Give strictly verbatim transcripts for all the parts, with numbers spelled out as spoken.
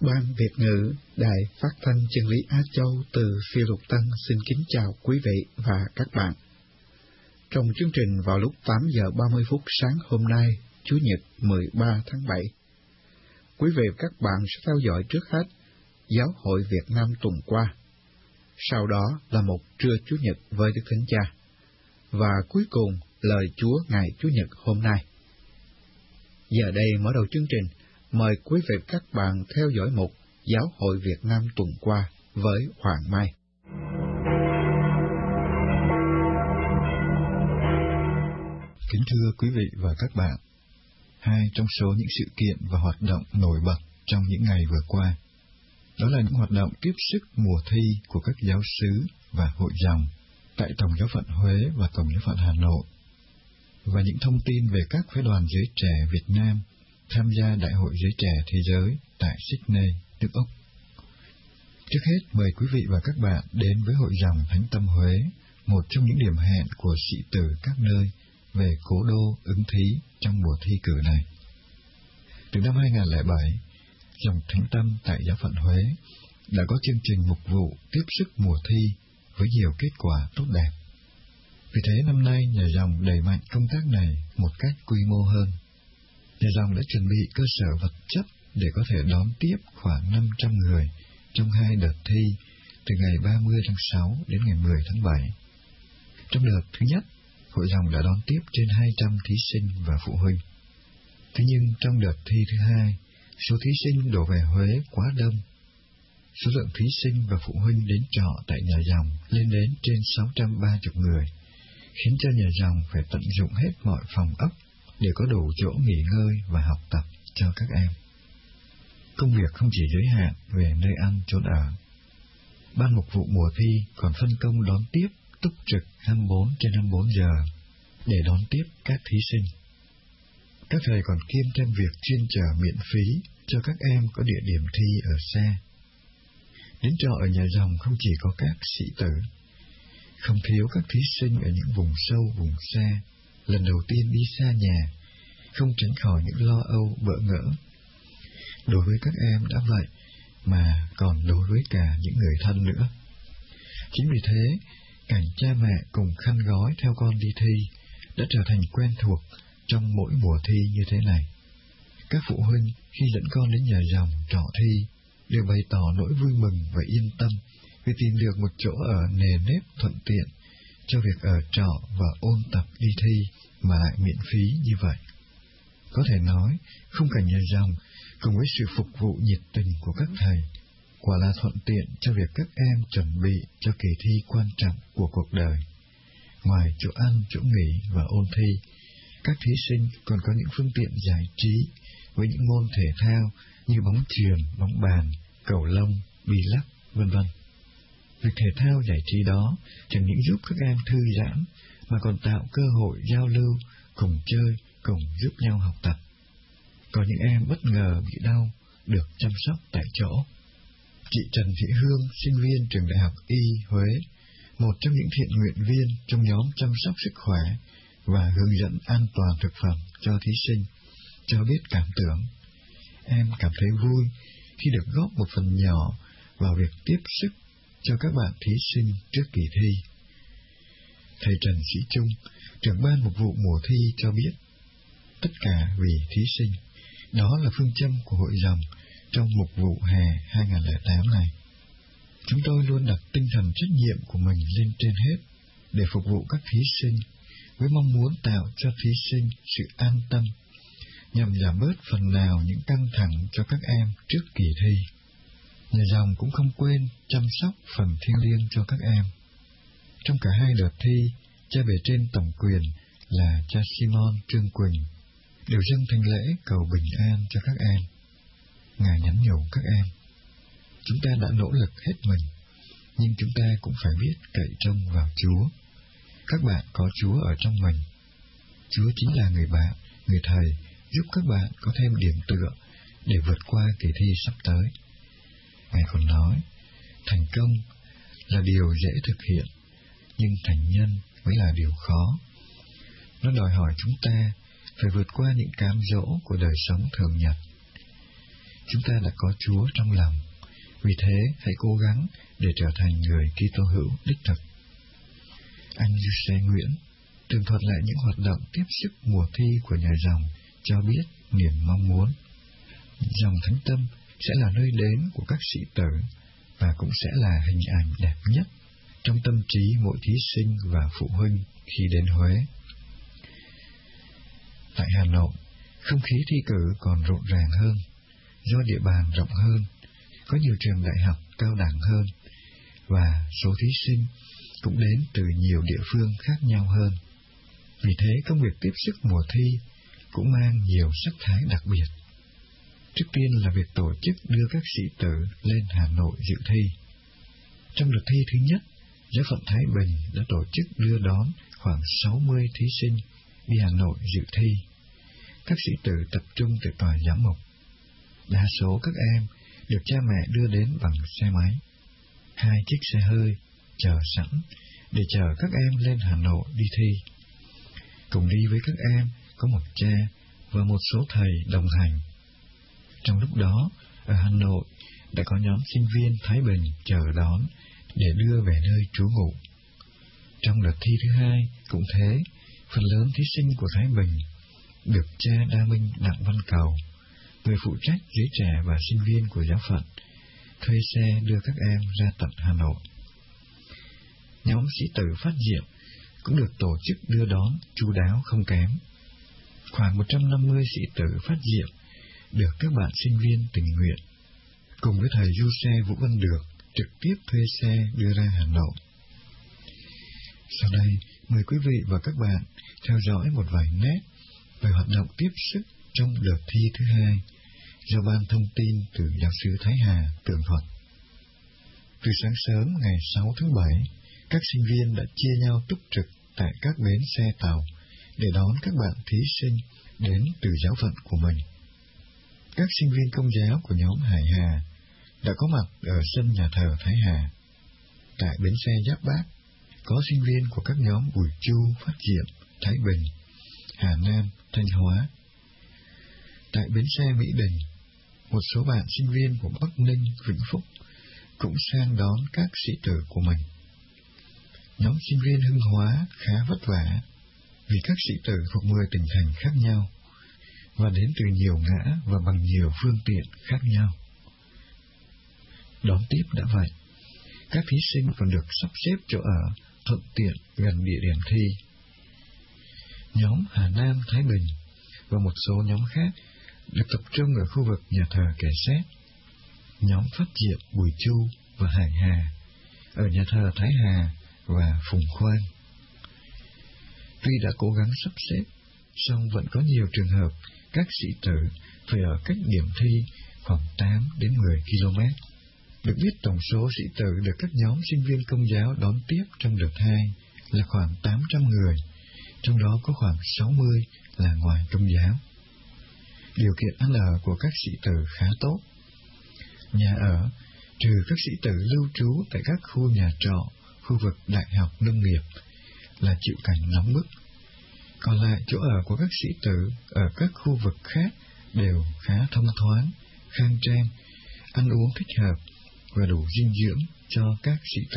Ban Việt ngữ Đài Phát thanh Chân lý Á Châu từ Phi Lục Tân xin kính chào quý vị và các bạn. Trong chương trình vào lúc tám giờ ba mươi phút sáng hôm nay, Chủ nhật mười ba tháng bảy, quý vị và các bạn sẽ theo dõi trước hết Giáo hội Việt Nam tuần qua, sau đó là một trưa Chủ nhật với Đức Thánh Cha, và cuối cùng lời Chúa ngày Chủ nhật hôm nay. Giờ đây mở đầu chương trình, mời quý vị và các bạn theo dõi mục Giáo hội Việt Nam tuần qua với Hoàng Mai. Kính thưa quý vị và các bạn, hai trong số những sự kiện và hoạt động nổi bật trong những ngày vừa qua, đó là những hoạt động tiếp sức mùa thi của các giáo xứ và hội dòng tại Tổng giáo phận Huế và Tổng giáo phận Hà Nội, và những thông tin về các phái đoàn giới trẻ Việt Nam tham gia Đại hội Giới Trẻ Thế Giới tại Sydney, nước Úc. Trước hết, mời quý vị và các bạn đến với Hội dòng Thánh Tâm Huế, một trong những điểm hẹn của sĩ tử các nơi về cố đô ứng thí trong mùa thi cử này. Từ năm hai không không bảy, dòng Thánh Tâm tại giáo phận Huế đã có chương trình mục vụ tiếp sức mùa thi với nhiều kết quả tốt đẹp. Vì thế năm nay nhà dòng đẩy mạnh công tác này một cách quy mô hơn. Nhà dòng đã chuẩn bị cơ sở vật chất để có thể đón tiếp khoảng năm trăm người trong hai đợt thi từ ngày ba mươi tháng sáu đến ngày mười tháng bảy. Trong đợt thứ nhất, hội dòng đã đón tiếp trên hai trăm thí sinh và phụ huynh. Thế nhưng trong đợt thi thứ hai, số thí sinh đổ về Huế quá đông. Số lượng thí sinh và phụ huynh đến trọ tại nhà dòng lên đến trên sáu trăm ba mươi người, khiến cho nhà dòng phải tận dụng hết mọi phòng ốc để có đủ chỗ nghỉ ngơi và học tập cho các em. Công việc không chỉ giới hạn về nơi ăn chốn ở. Ban mục vụ mùa thi còn phân công đón tiếp túc trực hai mươi bốn trên hai mươi bốn giờ để đón tiếp các thí sinh. Các thầy còn kiêm thêm việc chuyên chở miễn phí cho các em có địa điểm thi ở xa. Đến trọ ở nhà dòng không chỉ có các sĩ tử, không thiếu các thí sinh ở những vùng sâu, vùng xa, lần đầu tiên đi xa nhà, không tránh khỏi những lo âu, bỡ ngỡ. Đối với các em đã vậy, mà còn đối với cả những người thân nữa. Chính vì thế, cảnh cha mẹ cùng khăn gói theo con đi thi đã trở thành quen thuộc trong mỗi mùa thi như thế này. Các phụ huynh khi dẫn con đến nhà dòng trọ thi đều bày tỏ nỗi vui mừng và yên tâm vì tìm được một chỗ ở nề nếp thuận tiện cho việc ở trọ và ôn tập đi thi mà lại miễn phí như vậy. Có thể nói, khung cảnh nhà dòng cùng với sự phục vụ nhiệt tình của các thầy quả là thuận tiện cho việc các em chuẩn bị cho kỳ thi quan trọng của cuộc đời. Ngoài chỗ ăn, chỗ nghỉ và ôn thi, các thí sinh còn có những phương tiện giải trí với những môn thể thao như bóng chuyền, bóng bàn, cầu lông, bi lắc, vân vân. Việc thể thao giải trí đó chẳng những giúp các em thư giãn mà còn tạo cơ hội giao lưu, cùng chơi, cùng giúp nhau học tập. Có những em bất ngờ bị đau, được chăm sóc tại chỗ. Chị Trần Thị Hương, sinh viên trường Đại học Y Huế, một trong những thiện nguyện viên trong nhóm chăm sóc sức khỏe và hướng dẫn an toàn thực phẩm cho thí sinh, cho biết cảm tưởng. Em cảm thấy vui khi được góp một phần nhỏ vào việc tiếp sức cho các bạn thí sinh trước kỳ thi. Thầy Trần Sĩ Trung, trưởng ban mục vụ mùa thi cho biết, tất cả vì thí sinh, đó là phương châm của hội dòng trong mục vụ hè hai không không tám này. Chúng tôi luôn đặt tinh thần trách nhiệm của mình lên trên hết để phục vụ các thí sinh với mong muốn tạo cho thí sinh sự an tâm, nhằm giảm bớt phần nào những căng thẳng cho các em trước kỳ thi. Nhà dòng cũng không quên chăm sóc phần thiêng liêng cho các em. Trong cả hai đợt thi, cha bề trên tổng quyền là cha Simon Trương Quỳnh đều dâng thánh lễ cầu bình an cho các em. Ngài nhắn nhủ các em, chúng ta đã nỗ lực hết mình, nhưng chúng ta cũng phải biết cậy trông vào Chúa. Các bạn có Chúa ở trong mình. Chúa chính là người bạn, người thầy giúp các bạn có thêm điểm tựa để vượt qua kỳ thi sắp tới. Ngài còn nói, thành công là điều dễ thực hiện, nhưng thành nhân mới là điều khó. Nó đòi hỏi chúng ta phải vượt qua những cám dỗ của đời sống thường nhật. chúng ta đã có Chúa trong lòng. Vì thế, hãy cố gắng để trở thành người Kitô hữu đích thực. Anh Giuse Nguyễn tường thuật lại những hoạt động tiếp sức mùa thi của nhà dòng, cho biết niềm mong muốn. Dòng Thánh Tâm sẽ là nơi đến của các sĩ tử và cũng sẽ là hình ảnh đẹp nhất trong tâm trí mỗi thí sinh và phụ huynh khi đến Huế. Tại Hà Nội, không khí thi cử còn rộn ràng hơn, do địa bàn rộng hơn, có nhiều trường đại học cao đẳng hơn, và số thí sinh cũng đến từ nhiều địa phương khác nhau hơn. Vì thế, công việc tiếp sức mùa thi cũng mang nhiều sắc thái đặc biệt. Trước tiên là việc tổ chức đưa các sĩ tử lên Hà Nội dự thi. Trong đợt thi thứ nhất, Giáo phận Thái Bình đã tổ chức đưa đón khoảng sáu mươi thí sinh đi Hà Nội dự thi. Các sĩ tử tập trung tại tòa giám mục. Đa số các em được cha mẹ đưa đến bằng xe máy. Hai chiếc xe hơi chờ sẵn để chờ các em lên Hà Nội đi thi. Cùng đi với các em có một cha và một số thầy đồng hành. Trong lúc đó, ở Hà Nội đã có nhóm sinh viên Thái Bình chờ đón để đưa về nơi trú ngụ. Trong đợt thi thứ hai cũng thế, phần lớn thí sinh của Thái Bình được cha Đa Minh Đặng Văn Cầu, người phụ trách giới trẻ và sinh viên của giáo phận, thuê xe đưa các em ra tận Hà Nội. Nhóm sĩ tử Phát Diệm cũng được tổ chức đưa đón chu đáo không kém. Khoảng một trăm năm mươi sĩ tử Phát Diệm được các bạn sinh viên tình nguyện, cùng với thầy du xe Vũ Văn Được, trực tiếp thuê xe đưa ra Hà Nội. Sau đây, mời quý vị và các bạn theo dõi một vài nét về hoạt động tiếp sức trong đợt thi thứ hai do Ban Thông tin từ Giáo sư Thái Hà tường thuật. Từ sáng sớm ngày sáu tháng bảy, các sinh viên đã chia nhau túc trực tại các bến xe tàu để đón các bạn thí sinh đến từ giáo phận của mình. Các sinh viên Công giáo của nhóm Hải Hà đã có mặt ở sân nhà thờ Thái Hà. Tại bến xe Giáp Bát, có sinh viên của các nhóm Bùi Chu, Phát Diệm, Thái Bình, Hà Nam, Thanh Hóa. Tại bến xe Mỹ Đình, một số bạn sinh viên của Bắc Ninh, Vĩnh Phúc cũng sang đón các sĩ tử của mình. Nhóm sinh viên Hưng Hóa khá vất vả vì các sĩ tử thuộc mười tỉnh thành khác nhau và đến từ nhiều ngã và bằng nhiều phương tiện khác nhau. Đón tiếp đã vậy, các thí sinh còn được sắp xếp chỗ ở thuận tiện gần địa điểm thi. Nhóm Hà Nam, Thái Bình và một số nhóm khác được tập trung ở khu vực nhà thờ Kẻ Sét. Nhóm Phát Diệm, Bùi Chu và Hải Hà ở nhà thờ Thái Hà và Phùng Khoan. Tuy đã cố gắng sắp xếp, song vẫn có nhiều trường hợp các sĩ tử phải ở cách điểm thi khoảng tám đến mười ki lô mét. Được biết tổng số sĩ tử được các nhóm sinh viên Công giáo đón tiếp trong đợt hai là khoảng tám trăm người, trong đó có khoảng sáu mươi là ngoài Công giáo. Điều kiện ăn ở của các sĩ tử khá tốt. Nhà ở, trừ các sĩ tử lưu trú tại các khu nhà trọ, khu vực đại học nông nghiệp, là chịu cảnh nóng bức. Còn lại chỗ ở của các sĩ tử ở các khu vực khác đều khá thông thoáng, khang trang, ăn uống thích hợp và đủ dinh dưỡng cho các sĩ tử.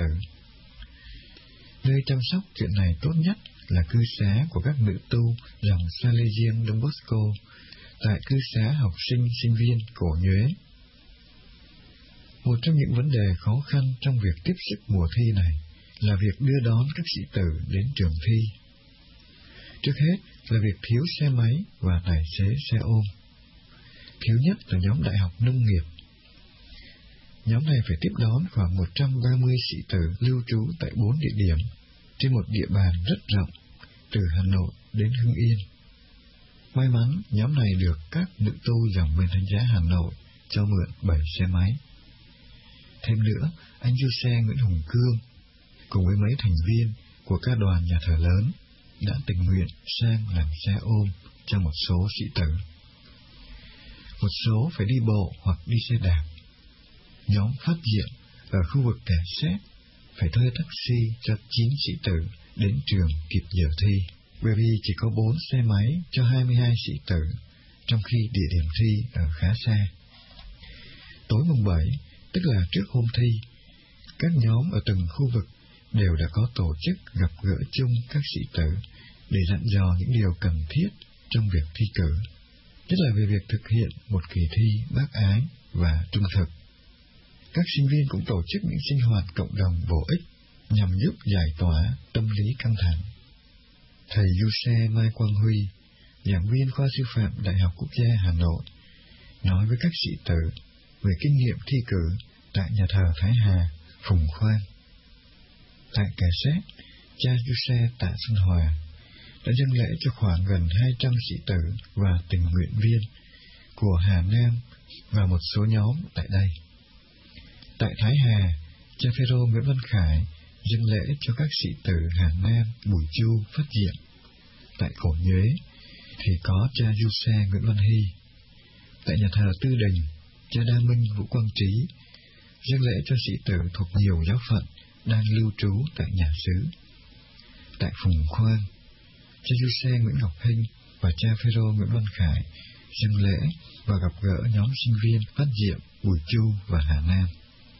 Nơi chăm sóc chuyện này tốt nhất là cư xá của các nữ tu dòng Salesian Don Bosco tại cư xá học sinh sinh viên Cổ Nhuế. Một trong những vấn đề khó khăn trong việc tiếp sức mùa thi này là việc đưa đón các sĩ tử đến trường thi. Trước hết là việc thiếu xe máy và tài xế xe ôm. Thiếu nhất là nhóm đại học nông nghiệp. Nhóm này phải tiếp đón khoảng một trăm ba mươi sĩ tử lưu trú tại bốn địa điểm trên một địa bàn rất rộng, từ Hà Nội đến Hưng Yên. May mắn, nhóm này được các nữ tu dòng bên Thánh giá Hà Nội cho mượn bảy xe máy. Thêm nữa, anh du xe Nguyễn Hùng Cương cùng với mấy thành viên của ca đoàn nhà thờ lớn đã tình nguyện sang làm xe ôm cho một số sĩ tử. Một số phải đi bộ hoặc đi xe đạp. Nhóm Phát Diệm ở khu vực Kẻ Sét phải thuê taxi cho chín sĩ tử đến trường kịp giờ thi, bởi vì chỉ có bốn xe máy cho hai mươi hai sĩ tử, trong khi địa điểm thi ở khá xa. Tối mùng bảy, tức là trước hôm thi, các nhóm ở từng khu vực đều đã có tổ chức gặp gỡ chung các sĩ tử để dặn dò những điều cần thiết trong việc thi cử, nhất là về việc thực hiện một kỳ thi bác ái và trung thực. Các sinh viên cũng tổ chức những sinh hoạt cộng đồng bổ ích nhằm giúp giải tỏa tâm lý căng thẳng. Thầy Giuse Mai Quang Huy, giảng viên khoa sư phạm Đại học Quốc gia Hà Nội, nói với các sĩ tử về kinh nghiệm thi cử tại nhà thờ Thái Hà, Phùng Khoan. Tại Kẻ Xét, cha Giuse Tạ Xuân Hòa đã dâng lễ cho khoảng gần hai trăm sĩ tử và tình nguyện viên của Hà Nam và một số nhóm tại đây. Tại Thái Hà, cha Phêrô Nguyễn Văn Khải dâng lễ cho các sĩ tử Hà Nam, Bùi Chu, Phát Diệm. Tại Cổ Nhuế thì có cha Giuse Nguyễn Văn Hy. Tại nhà thờ Tư Đình, cha Đa Minh Vũ Quang Trí dâng lễ cho sĩ tử thuộc nhiều giáo phận đang lưu trú tại nhà xứ. Tại Phùng Khoan, cha Giuse Nguyễn Ngọc Hinh và cha Phêrô Nguyễn Văn Khải dâng lễ và gặp gỡ nhóm sinh viên Phát Diệm, Bùi Chu và Hà Nam.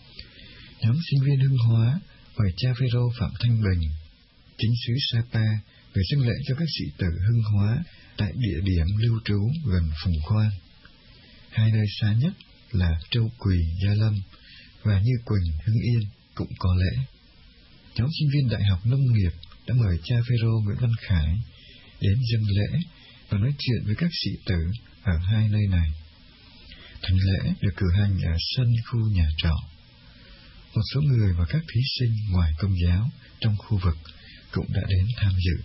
Nhóm sinh viên Hưng Hóa và cha Phêrô Phạm Thanh Bình, chính xứ Sapa, về dâng lễ cho các sĩ tử Hưng Hóa tại địa điểm lưu trú gần Phùng Khoan. Hai nơi xa nhất là Châu Quỳ, Gia Lâm và Như Quỳnh, Hưng Yên cũng có lễ. Nhóm sinh viên Đại học Nông nghiệp đã mời cha Phêrô Nguyễn Văn Khải đến dâng lễ và nói chuyện với các sĩ tử ở hai nơi này. Thánh lễ được cử hành ở sân khu nhà trọ. Một số người và các thí sinh ngoài Công giáo trong khu vực cũng đã đến tham dự.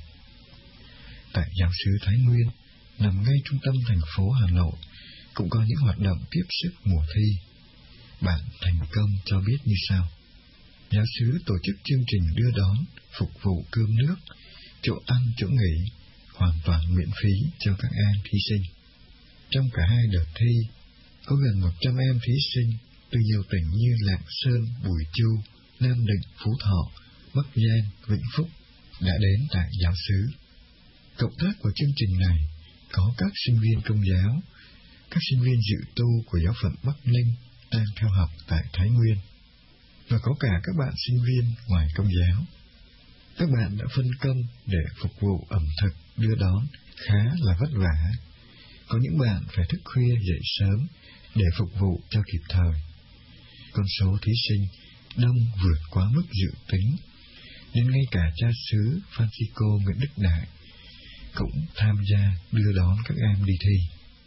Tại giáo xứ Thái Nguyên, nằm ngay trung tâm thành phố Hà Nội, cũng có những hoạt động tiếp sức mùa thi. Bạn Thành Công cho biết như sau: giáo xứ tổ chức chương trình đưa đón, phục vụ cơm nước, chỗ ăn, chỗ nghỉ, hoàn toàn miễn phí cho các em thí sinh. Trong cả hai đợt thi, có gần một trăm em thí sinh từ nhiều tỉnh như Lạng Sơn, Bùi Chu, Nam Định, Phú Thọ, Bắc Giang, Vĩnh Phúc đã đến tại giáo xứ. Cộng tác của chương trình này có các sinh viên Công giáo, các sinh viên dự tu của giáo phận Bắc Ninh đang theo học tại Thái Nguyên, và có cả các bạn sinh viên ngoài Công giáo. Các bạn đã phân công để phục vụ ẩm thực đưa đón khá là vất vả. Có những bạn phải thức khuya dậy sớm để phục vụ cho kịp thời. Con số thí sinh đông vượt quá mức dự tính, nên ngay cả cha xứ Francisco Nguyễn Đức Đại cũng tham gia đưa đón các em đi thi.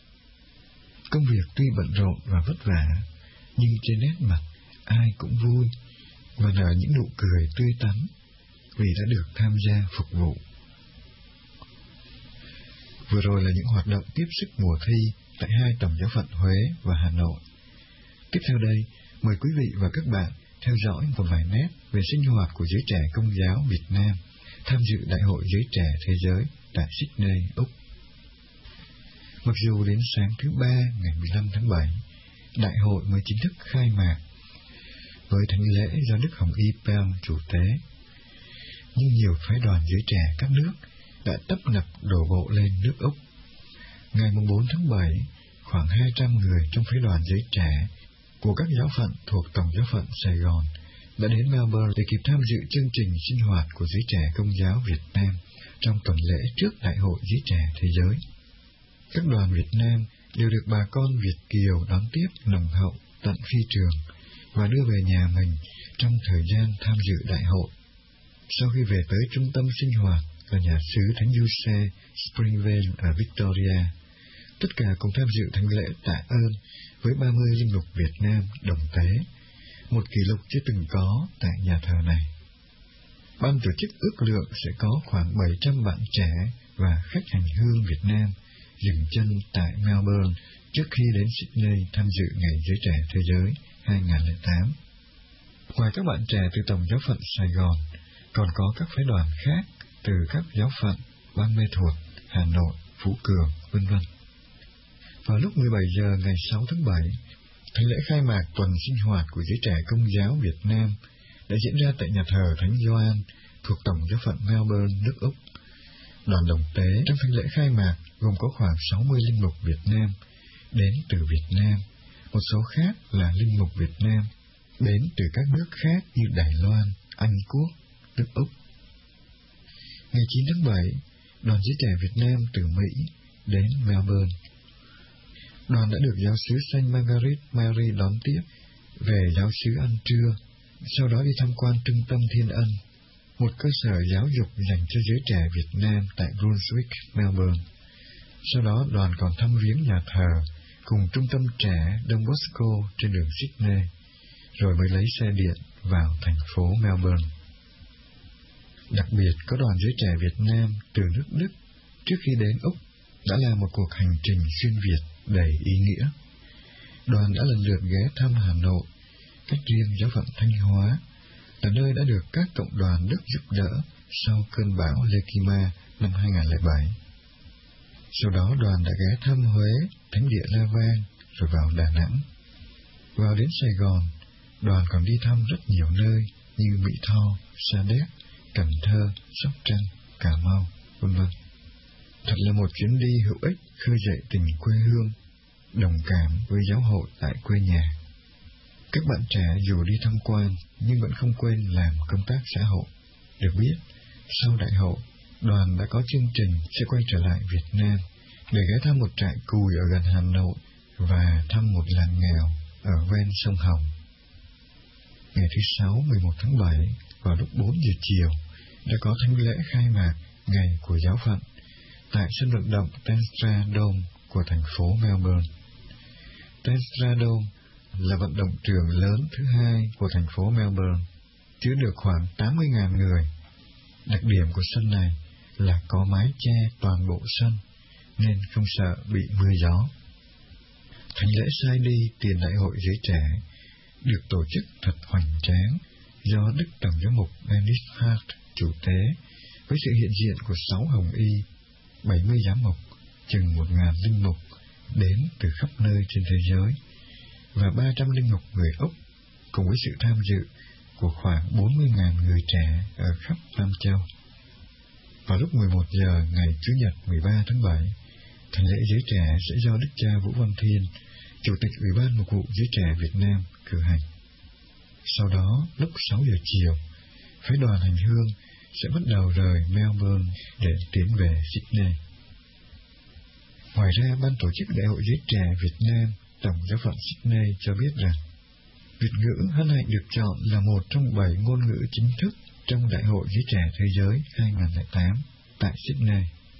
Công việc tuy bận rộn và vất vả, nhưng trên nét mặt ai cũng vui và nở những nụ cười tươi tắn vì đã được tham gia phục vụ. Vừa rồi là những hoạt động tiếp sức mùa thi tại hai tổng giáo phận Huế và Hà Nội. Tiếp theo đây, mời quý vị và các bạn theo dõi một vài nét về sinh hoạt của giới trẻ Công giáo Việt Nam tham dự Đại hội Giới Trẻ Thế Giới tại Sydney, Úc. Mặc dù đến sáng thứ ba ngày mười lăm tháng bảy, đại hội mới chính thức khai mạc với thánh lễ do Đức Hồng Y Pell chủ tế, nhưng nhiều phái đoàn giới trẻ các nước đã tấp nập đổ bộ lên nước Úc. Ngày bốn tháng bảy, khoảng hai trăm người trong phái đoàn giới trẻ của các giáo phận thuộc Tổng giáo phận Sài Gòn đã đến Melbourne để kịp tham dự chương trình sinh hoạt của giới trẻ Công giáo Việt Nam trong tuần lễ trước Đại hội Giới Trẻ Thế Giới. Các đoàn Việt Nam đều được bà con Việt kiều đón tiếp nồng hậu tận phi trường và đưa về nhà mình trong thời gian tham dự đại hội. Sau khi về tới trung tâm sinh hoạt là nhà xứ Thánh Giuse Springvale ở Victoria, tất cả cùng tham dự thánh lễ tạ ơn với ba mươi linh mục Việt Nam đồng tế, một kỷ lục chưa từng có tại nhà thờ này. Ban tổ chức ước lượng sẽ có khoảng bảy trăm bạn trẻ và khách hành hương Việt Nam dừng chân tại Melbourne trước khi đến Sydney tham dự Ngày Giới Trẻ Thế Giới hai không không tám. Ngoài các bạn trẻ từ Tổng giáo phận Sài Gòn, còn có các phái đoàn khác từ các giáo phận Ban Mê Thuột, Hà Nội, Phú Cường, vân vân. Vào lúc mười bảy giờ ngày sáu tháng bảy, thánh lễ khai mạc tuần sinh hoạt của giới trẻ Công giáo Việt Nam đã diễn ra tại nhà thờ Thánh Gioan thuộc Tổng giáo phận Melbourne, nước Úc. Đoàn đồng tế trong thánh lễ khai mạc gồm có khoảng sáu mươi linh mục Việt Nam đến từ Việt Nam, Một số khác là linh mục Việt Nam, đến từ các nước khác như Đài Loan, Anh Quốc, nước Úc. Ngày chín tháng bảy, đoàn giới trẻ Việt Nam từ Mỹ đến Melbourne. Đoàn đã được giáo xứ Saint Margaret Mary đón tiếp về giáo xứ ăn trưa, sau đó đi tham quan trung tâm Thiên Ân, một cơ sở giáo dục dành cho giới trẻ Việt Nam tại Brunswick, Melbourne. Sau đó đoàn còn thăm viếng nhà thờ cùng trung tâm trẻ Don Bosco trên đường Sydney, rồi mới lấy xe điện vào thành phố Melbourne. Đặc biệt có đoàn giới trẻ Việt Nam từ nước Đức trước khi đến Úc đã là một cuộc hành trình xuyên Việt đầy ý nghĩa. Đoàn đã lần lượt ghé thăm Hà Nội, cách riêng giáo phận Thanh Hóa, là nơi đã được các cộng đoàn Đức giúp đỡ sau cơn bão Lekima năm hai không không bảy. Sau đó đoàn đã ghé thăm Huế, Thánh địa La Vang, rồi vào Đà Nẵng. Vào đến Sài Gòn, đoàn còn đi thăm rất nhiều nơi như Mỹ Tho, Sa Đéc, Cần Thơ, Sóc Trăng, Cà Mau, vân vân. Thật là một chuyến đi hữu ích khơi dậy tình quê hương, đồng cảm với giáo hội tại quê nhà. Các bạn trẻ dù đi tham quan nhưng vẫn không quên làm công tác xã hội. Được biết, sau đại hội, đoàn đã có chương trình sẽ quay trở lại Việt Nam để ghé thăm một trại cùi ở gần Hà Nội và thăm một làng nghèo ở ven sông Hồng. Ngày thứ Sáu, mười một tháng bảy, vào lúc bốn giờ chiều, đã có thánh lễ khai mạc Ngày của Giáo phận tại sân vận động Telstra Dome của thành phố Melbourne. Telstra Dome là vận động trường lớn thứ hai của thành phố Melbourne, chứa được khoảng tám mươi nghìn người. Đặc điểm của sân này là có mái che toàn bộ sân, nên không sợ bị mưa gió. Thánh lễ sai đi tiền đại hội giới trẻ được tổ chức thật hoành tráng do Đức Tổng giám mục Dennis Hart chủ tế, với sự hiện diện của sáu hồng y, bảy mươi giám mục, chừng một ngàn linh mục đến từ khắp nơi trên thế giới, và ba trăm linh mục người Úc, cùng với sự tham dự của khoảng bốn mươi nghìn người trẻ ở khắp Nam Châu. Vào lúc mười một giờ ngày Chủ nhật mười ba tháng bảy, thánh lễ giới trẻ sẽ do Đức cha Vũ Văn Thiên, Chủ tịch Ủy ban Mục vụ Giới trẻ Việt Nam cử hành. Sau đó, lúc sáu giờ chiều, phái đoàn hành hương sẽ bắt đầu rời Melbourne để tiến về Sydney. Ngoài ra, ban tổ chức Đại hội Giới trẻ Việt Nam Tổng giáo phận Sydney cho biết rằng Việt ngữ hân hạnh được chọn là một trong bảy ngôn ngữ chính thức trong Đại hội Giới trẻ Thế giới hai không không tám tại Sydney.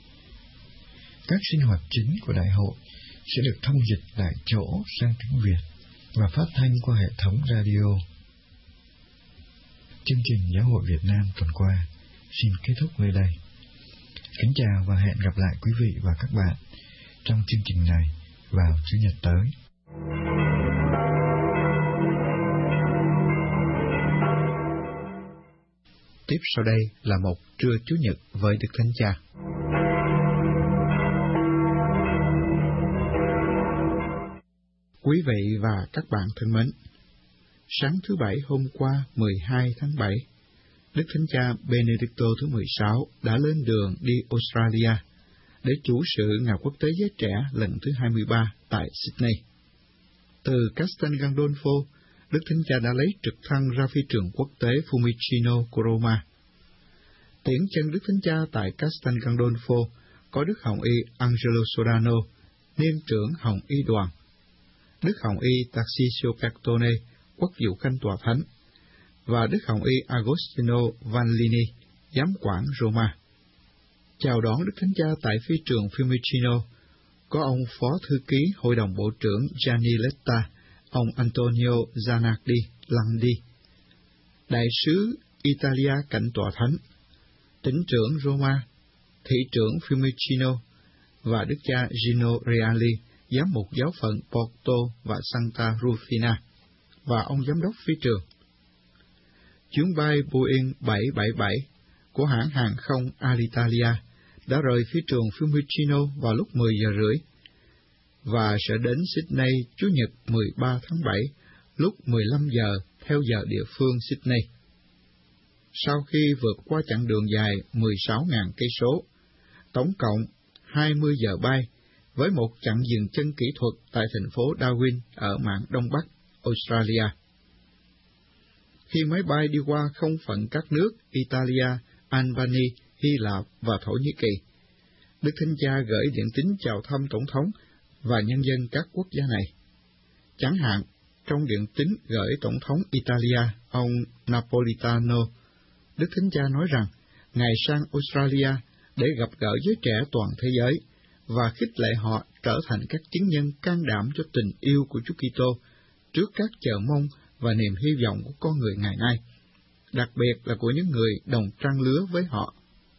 Các sinh hoạt chính của đại hội sẽ được thông dịch tại chỗ sang tiếng Việt và phát thanh qua hệ thống radio. Chương trình Giáo hội Việt Nam tuần qua xin kết thúc nơi đây. Kính chào và hẹn gặp lại quý vị và các bạn trong chương trình này vào Chủ nhật tới. Tiếp sau đây là một trưa Chủ nhật với Đức Thánh Cha. Quý vị và các bạn thân mến, sáng thứ Bảy hôm qua mười hai tháng bảy, Đức Thánh Cha Benedicto thứ mười sáu đã lên đường đi Australia để chủ sự Ngày Quốc tế Giới Trẻ lần thứ hai mươi ba tại Sydney. Từ Castel Gandolfo, Đức Thánh Cha đã lấy trực thăng ra phi trường quốc tế Fiumicino của Roma. Tiễn chân Đức Thánh Cha tại Castel Gandolfo có Đức Hồng Y Angelo Sodano, niêm trưởng Hồng Y đoàn, Đức Hồng Y Tarcisio Cartone, quốc vụ khanh tòa thánh, và Đức Hồng Y Agostino Vanlini, giám quản Roma. Chào đón Đức Thánh Cha tại phi trường Fiumicino có ông Phó Thư ký Hội đồng Bộ trưởng Gianni Letta, ông Antonio Zanardi Landi, đại sứ Italia cạnh tòa thánh, tỉnh trưởng Roma, thị trưởng Fiumicino và Đức cha Gino Reali, giám mục giáo phận Porto và Santa Rufina, và ông giám đốc phi trường. Chuyến bay Boeing bảy bảy bảy của hãng hàng không Alitalia đã rời phi trường Fiumicino vào lúc mười giờ rưỡi và sẽ đến Sydney Chủ nhật mười ba tháng bảy lúc mười lăm giờ theo giờ địa phương Sydney. Sau khi vượt qua chặng đường dài mười sáu nghìn cây số, tổng cộng hai mươi giờ bay với một chặng dừng chân kỹ thuật tại thành phố Darwin ở mạn Đông Bắc Australia. Khi máy bay đi qua không phận các nước Italia, Albania, Hy Lạp và Thổ Nhĩ Kỳ, Đức Thánh Cha gửi điện tín chào thăm Tổng thống và nhân dân các quốc gia này. Chẳng hạn, trong điện tín gửi Tổng thống Italia, ông Napolitano, Đức Thánh Cha nói rằng Ngài sang Australia để gặp gỡ giới trẻ toàn thế giới và khích lệ họ trở thành các chứng nhân can đảm cho tình yêu của Chúa Kitô trước các chờ mong và niềm hy vọng của con người ngày nay, đặc biệt là của những người đồng trang lứa với họ.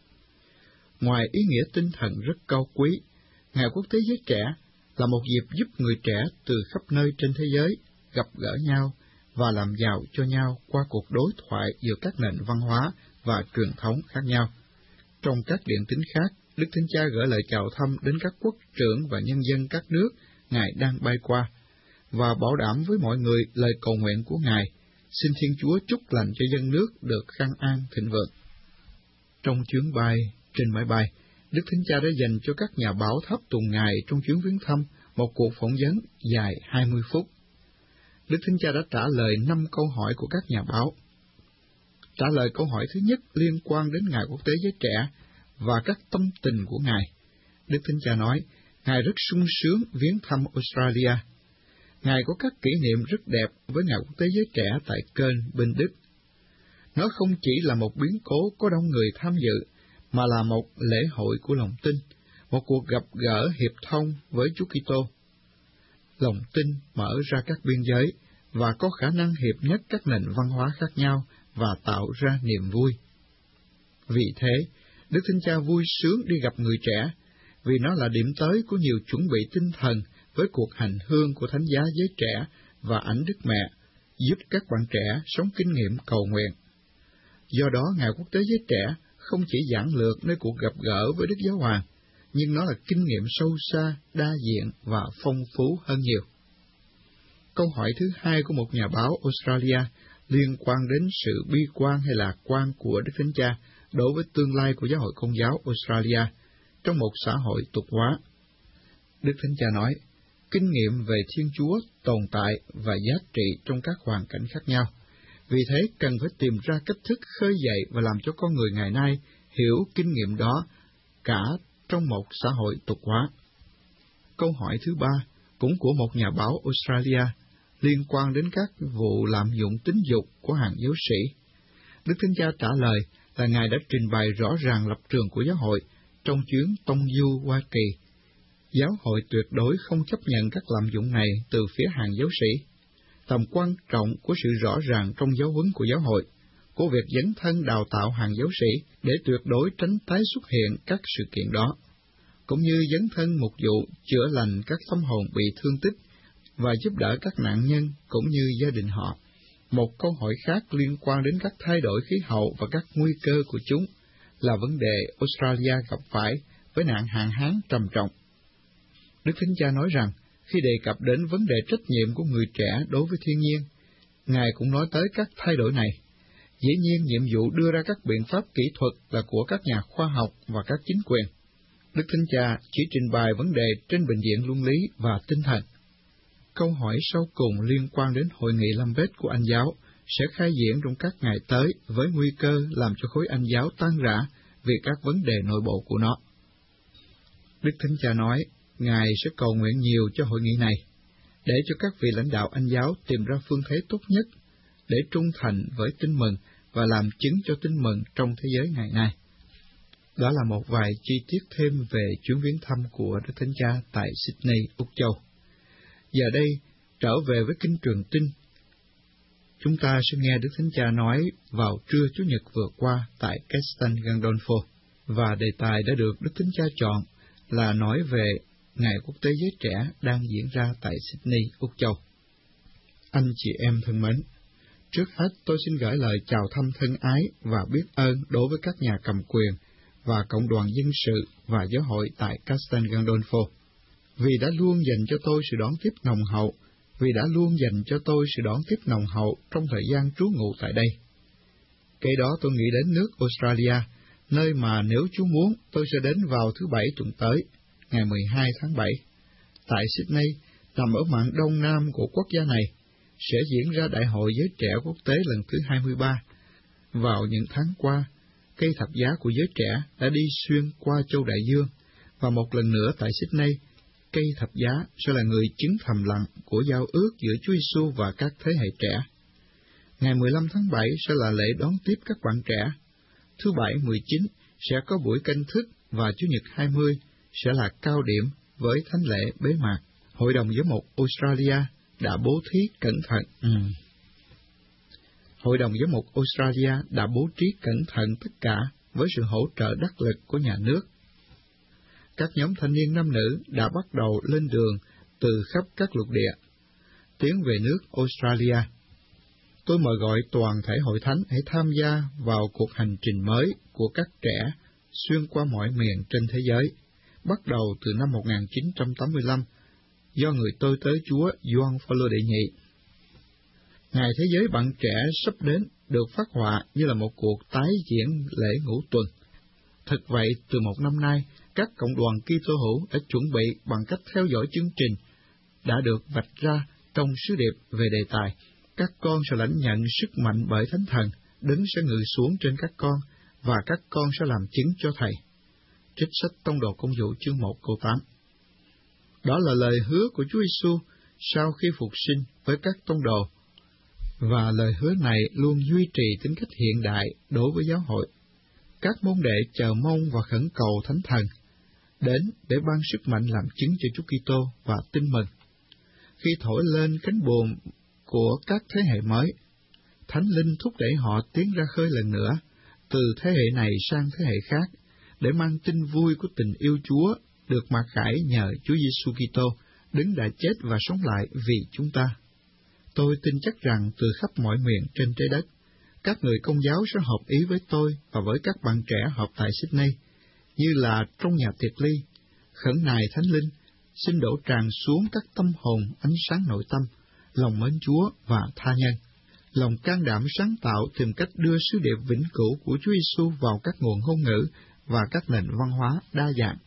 Ngoài ý nghĩa tinh thần rất cao quý, Ngày Quốc tế Giới Trẻ là một dịp giúp người trẻ từ khắp nơi trên thế giới gặp gỡ nhau và làm giàu cho nhau qua cuộc đối thoại giữa các nền văn hóa và truyền thống khác nhau. Trong các điện tín khác, Đức Thánh Cha gửi lời chào thăm đến các quốc trưởng và nhân dân các nước Ngài đang bay qua, và bảo đảm với mọi người lời cầu nguyện của Ngài, xin Thiên Chúa chúc lành cho dân nước được khang an thịnh vượng. Trong chuyến bay, trên máy bay, Đức Thánh Cha đã dành cho các nhà báo tháp tùng Ngài trong chuyến viếng thăm một cuộc phỏng vấn dài hai mươi phút. Đức Thánh Cha đã trả lời năm câu hỏi của các nhà báo. Trả lời câu hỏi thứ nhất liên quan đến Ngày Quốc tế Giới Trẻ và các tâm tình của Ngài. Đức Thánh Cha nói, Ngài rất sung sướng viếng thăm Australia. Ngài có các kỷ niệm rất đẹp với Ngày Quốc tế Giới Trẻ tại Köln, bên Đức. Nó không chỉ là một biến cố có đông người tham dự, mà là một lễ hội của lòng tin, một cuộc gặp gỡ hiệp thông với Chúa Kitô. Lòng tin mở ra các biên giới và có khả năng hiệp nhất các nền văn hóa khác nhau và tạo ra niềm vui. Vì thế, Đức Thánh Cha vui sướng đi gặp người trẻ, vì nó là điểm tới của nhiều chuẩn bị tinh thần với cuộc hành hương của Thánh giá giới trẻ và ảnh Đức Mẹ, giúp các bạn trẻ sống kinh nghiệm cầu nguyện. Do đó, Ngày Quốc tế Giới Trẻ không chỉ giản lược nơi cuộc gặp gỡ với Đức Giáo Hoàng, nhưng nó là kinh nghiệm sâu xa, đa diện và phong phú hơn nhiều. Câu hỏi thứ hai của một nhà báo Australia liên quan đến sự bi quan hay lạc quan của Đức Thánh Cha đối với tương lai của Giáo hội Công giáo Australia trong một xã hội tục hóa. Đức Thánh Cha nói, kinh nghiệm về Thiên Chúa tồn tại và giá trị trong các hoàn cảnh khác nhau. Vì thế, cần phải tìm ra cách thức khơi dậy và làm cho con người ngày nay hiểu kinh nghiệm đó cả trong một xã hội tục hóa. Câu hỏi thứ ba, cũng của một nhà báo Australia, liên quan đến các vụ lạm dụng tính dục của hàng giáo sĩ. Đức Thánh Cha trả lời là Ngài đã trình bày rõ ràng lập trường của giáo hội trong chuyến tông du Hoa Kỳ. Giáo hội tuyệt đối không chấp nhận các lạm dụng này từ phía hàng giáo sĩ. Tầm quan trọng của sự rõ ràng trong giáo huấn của giáo hội, của việc dấn thân đào tạo hàng giáo sĩ để tuyệt đối tránh tái xuất hiện các sự kiện đó, cũng như dấn thân mục vụ chữa lành các tâm hồn bị thương tích và giúp đỡ các nạn nhân cũng như gia đình họ. Một câu hỏi khác liên quan đến các thay đổi khí hậu và các nguy cơ của chúng là vấn đề Australia gặp phải với nạn hạn hán trầm trọng. Đức Thánh Cha nói rằng, khi đề cập đến vấn đề trách nhiệm của người trẻ đối với thiên nhiên, Ngài cũng nói tới các thay đổi này. Dĩ nhiên, nhiệm vụ đưa ra các biện pháp kỹ thuật là của các nhà khoa học và các chính quyền. Đức Thánh Cha chỉ trình bày vấn đề trên bình diện luân lý và tinh thần. Câu hỏi sau cùng liên quan đến Hội nghị Lam Bết của Anh giáo sẽ khai diễn trong các ngày tới với nguy cơ làm cho khối Anh giáo tan rã vì các vấn đề nội bộ của nó. Đức Thánh Cha nói, Ngài sẽ cầu nguyện nhiều cho hội nghị này, để cho các vị lãnh đạo Anh giáo tìm ra phương thế tốt nhất để trung thành với tin mừng và làm chứng cho tin mừng trong thế giới ngày nay. Đó là một vài chi tiết thêm về chuyến viếng thăm của Đức Thánh Cha tại Sydney, Úc Châu. Giờ đây, trở về với kinh truyền tin, chúng ta sẽ nghe Đức Thánh Cha nói vào trưa Chủ nhật vừa qua tại Castle Gandolfo, và đề tài đã được Đức Thánh Cha chọn là nói về Ngày Quốc tế Giới Trẻ đang diễn ra tại Sydney, Úc Châu. Anh chị em thân mến, trước hết tôi xin gửi lời chào thăm thân ái và biết ơn đối với các nhà cầm quyền và cộng đoàn dân sự và giáo hội tại Castle Gandolfo, vì đã luôn dành cho tôi sự đón tiếp nồng hậu, vì đã luôn dành cho tôi sự đón tiếp nồng hậu trong thời gian trú ngụ tại đây. Kế đó tôi nghĩ đến nước Australia, nơi mà nếu Chúa muốn tôi sẽ đến vào thứ Bảy tuần tới, ngày mười hai tháng bảy. tại Sydney, nằm ở mạn đông nam của quốc gia này, sẽ diễn ra Đại hội Giới Trẻ Quốc tế lần thứ hai mươi ba. Vào những tháng qua, cây thập giá của giới trẻ đã đi xuyên qua châu Đại Dương, và một lần nữa tại Sydney, cây thập giá sẽ là người chứng thầm lặng của giao ước giữa Chúa Giêsu và các thế hệ trẻ. Ngày mười lăm tháng bảy sẽ là lễ đón tiếp các bạn trẻ. Thứ Bảy mười chín sẽ có buổi canh thức, và Chủ nhật hai mươi sẽ là cao điểm với thánh lễ bế mạc. Hội đồng Giám mục Australia đã bố thí cẩn thận. Ừ. Hội đồng Giám mục Australia đã bố trí cẩn thận tất cả với sự hỗ trợ đắc lực của nhà nước. Các nhóm thanh niên nam nữ đã bắt đầu lên đường từ khắp các lục địa, tiến về nước Australia. Tôi mời gọi toàn thể hội thánh hãy tham gia vào cuộc hành trình mới của các trẻ xuyên qua mọi miền trên thế giới, bắt đầu từ năm một nghìn chín trăm tám mươi lăm, do người tôi tớ Chúa Gioan Phaolô đệ nhị. Ngày Thế giới bạn trẻ sắp đến được phát họa như là một cuộc tái diễn lễ ngũ tuần. Thực vậy, từ một năm nay, các cộng đoàn Kitô hữu đã chuẩn bị bằng cách theo dõi chương trình đã được vạch ra trong sứ điệp về đề tài các con sẽ lãnh nhận sức mạnh bởi Thánh Thần, Đấng sẽ ngự xuống trên các con, và các con sẽ làm chứng cho Thầy. Trích sách Tông đồ Công vụ chương một câu tám. Đó là lời hứa của Chúa Giêsu sau khi phục sinh với các tông đồ, và lời hứa này luôn duy trì tính cách hiện đại đối với giáo hội. Các môn đệ chờ mong và khẩn cầu Thánh Thần đến để ban sức mạnh làm chứng cho Chúa Kitô và tin mừng. Khi thổi lên cánh buồm của các thế hệ mới, Thánh Linh thúc đẩy họ tiến ra khơi lần nữa, từ thế hệ này sang thế hệ khác, để mang tin vui của tình yêu Chúa được mặc khải nhờ Chúa Giêsu Kitô, Đấng đã chết và sống lại vì chúng ta. Tôi tin chắc rằng từ khắp mọi miền trên trái đất, các người Công giáo sẽ hợp ý với tôi và với các bạn trẻ họp tại Sydney, như là trong nhà tiệc ly, khẩn nài Thánh Linh, xin đổ tràn xuống các tâm hồn ánh sáng nội tâm, lòng mến Chúa và tha nhân, lòng can đảm sáng tạo tìm cách đưa sứ điệp vĩnh cửu của Chúa Giêsu vào các nguồn ngôn ngữ và các nền văn hóa đa dạng.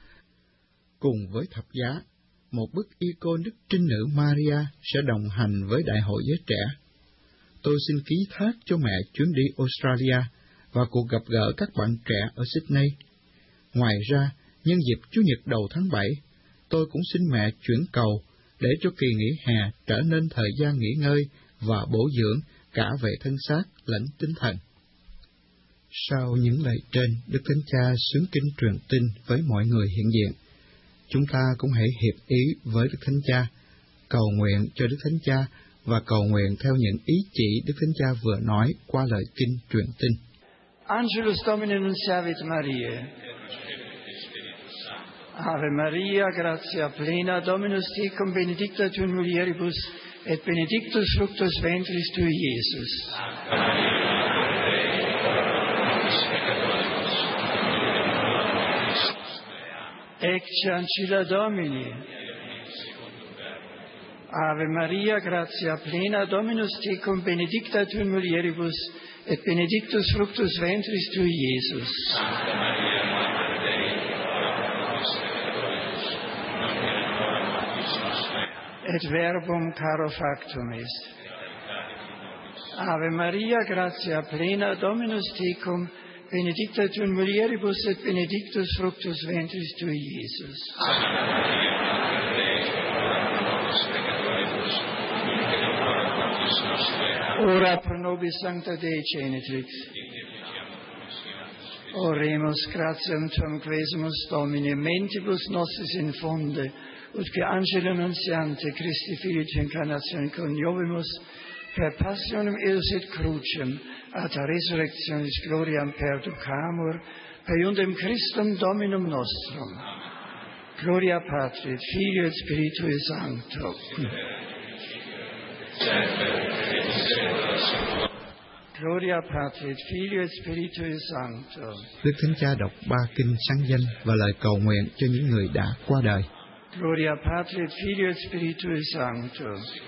Cùng với thập giá, một bức icon Đức Trinh Nữ Maria sẽ đồng hành với Đại hội Giới Trẻ. Tôi xin ký thác cho mẹ chuyến đi Australia và cuộc gặp gỡ các bạn trẻ ở Sydney. Ngoài ra, nhân dịp Chủ nhật đầu tháng bảy, tôi cũng xin mẹ chuyển cầu để cho kỳ nghỉ hè trở nên thời gian nghỉ ngơi và bổ dưỡng cả về thân xác lẫn tinh thần. Sau những lời trên, Đức Thánh Cha xướng kinh truyền tin với mọi người hiện diện. Chúng ta cũng hãy hiệp ý với Đức Thánh Cha, cầu nguyện cho Đức Thánh Cha và cầu nguyện theo những ý chỉ Đức Thánh Cha vừa nói qua lời kinh truyền tin. Angelus Domini nunciavit Mariae. Ave Maria, gratia plena, Dominus tecum, benedicta tu in mulieribus, et benedictus fructus ventris tui, Iesus. Ecce ancilla Domini. Ave Maria, gratia plena, Dominus tecum, benedicta tu in mulieribus, et benedictus fructus ventris tui, Iesus. Et verbum caro factum est. Ave Maria, gratia plena, Dominus tecum, benedicta tu in mulieribus, et benedictus fructus ventris tui, Iesus. Ora pro nobis sancta Dei genitrix. Oremus gratiam tuam quesumus Domine, mentibus nostris infunde, ut que angelo nunciante Christi Filii tu incarnatione coniovimus, per passionem eius et crucem, ad resurrectionis gloriam perducamur, per iundem Christum Dominum nostrum. Gloria Patri et Filio et Spiritui Sancto. Gloria Patri et Filio et Spiritui Sancto. Đức Thánh Cha đọc ba kinh sáng danh và lời cầu nguyện cho những người đã qua đời. Gloria Patri et Filio et Spiritui Sancto.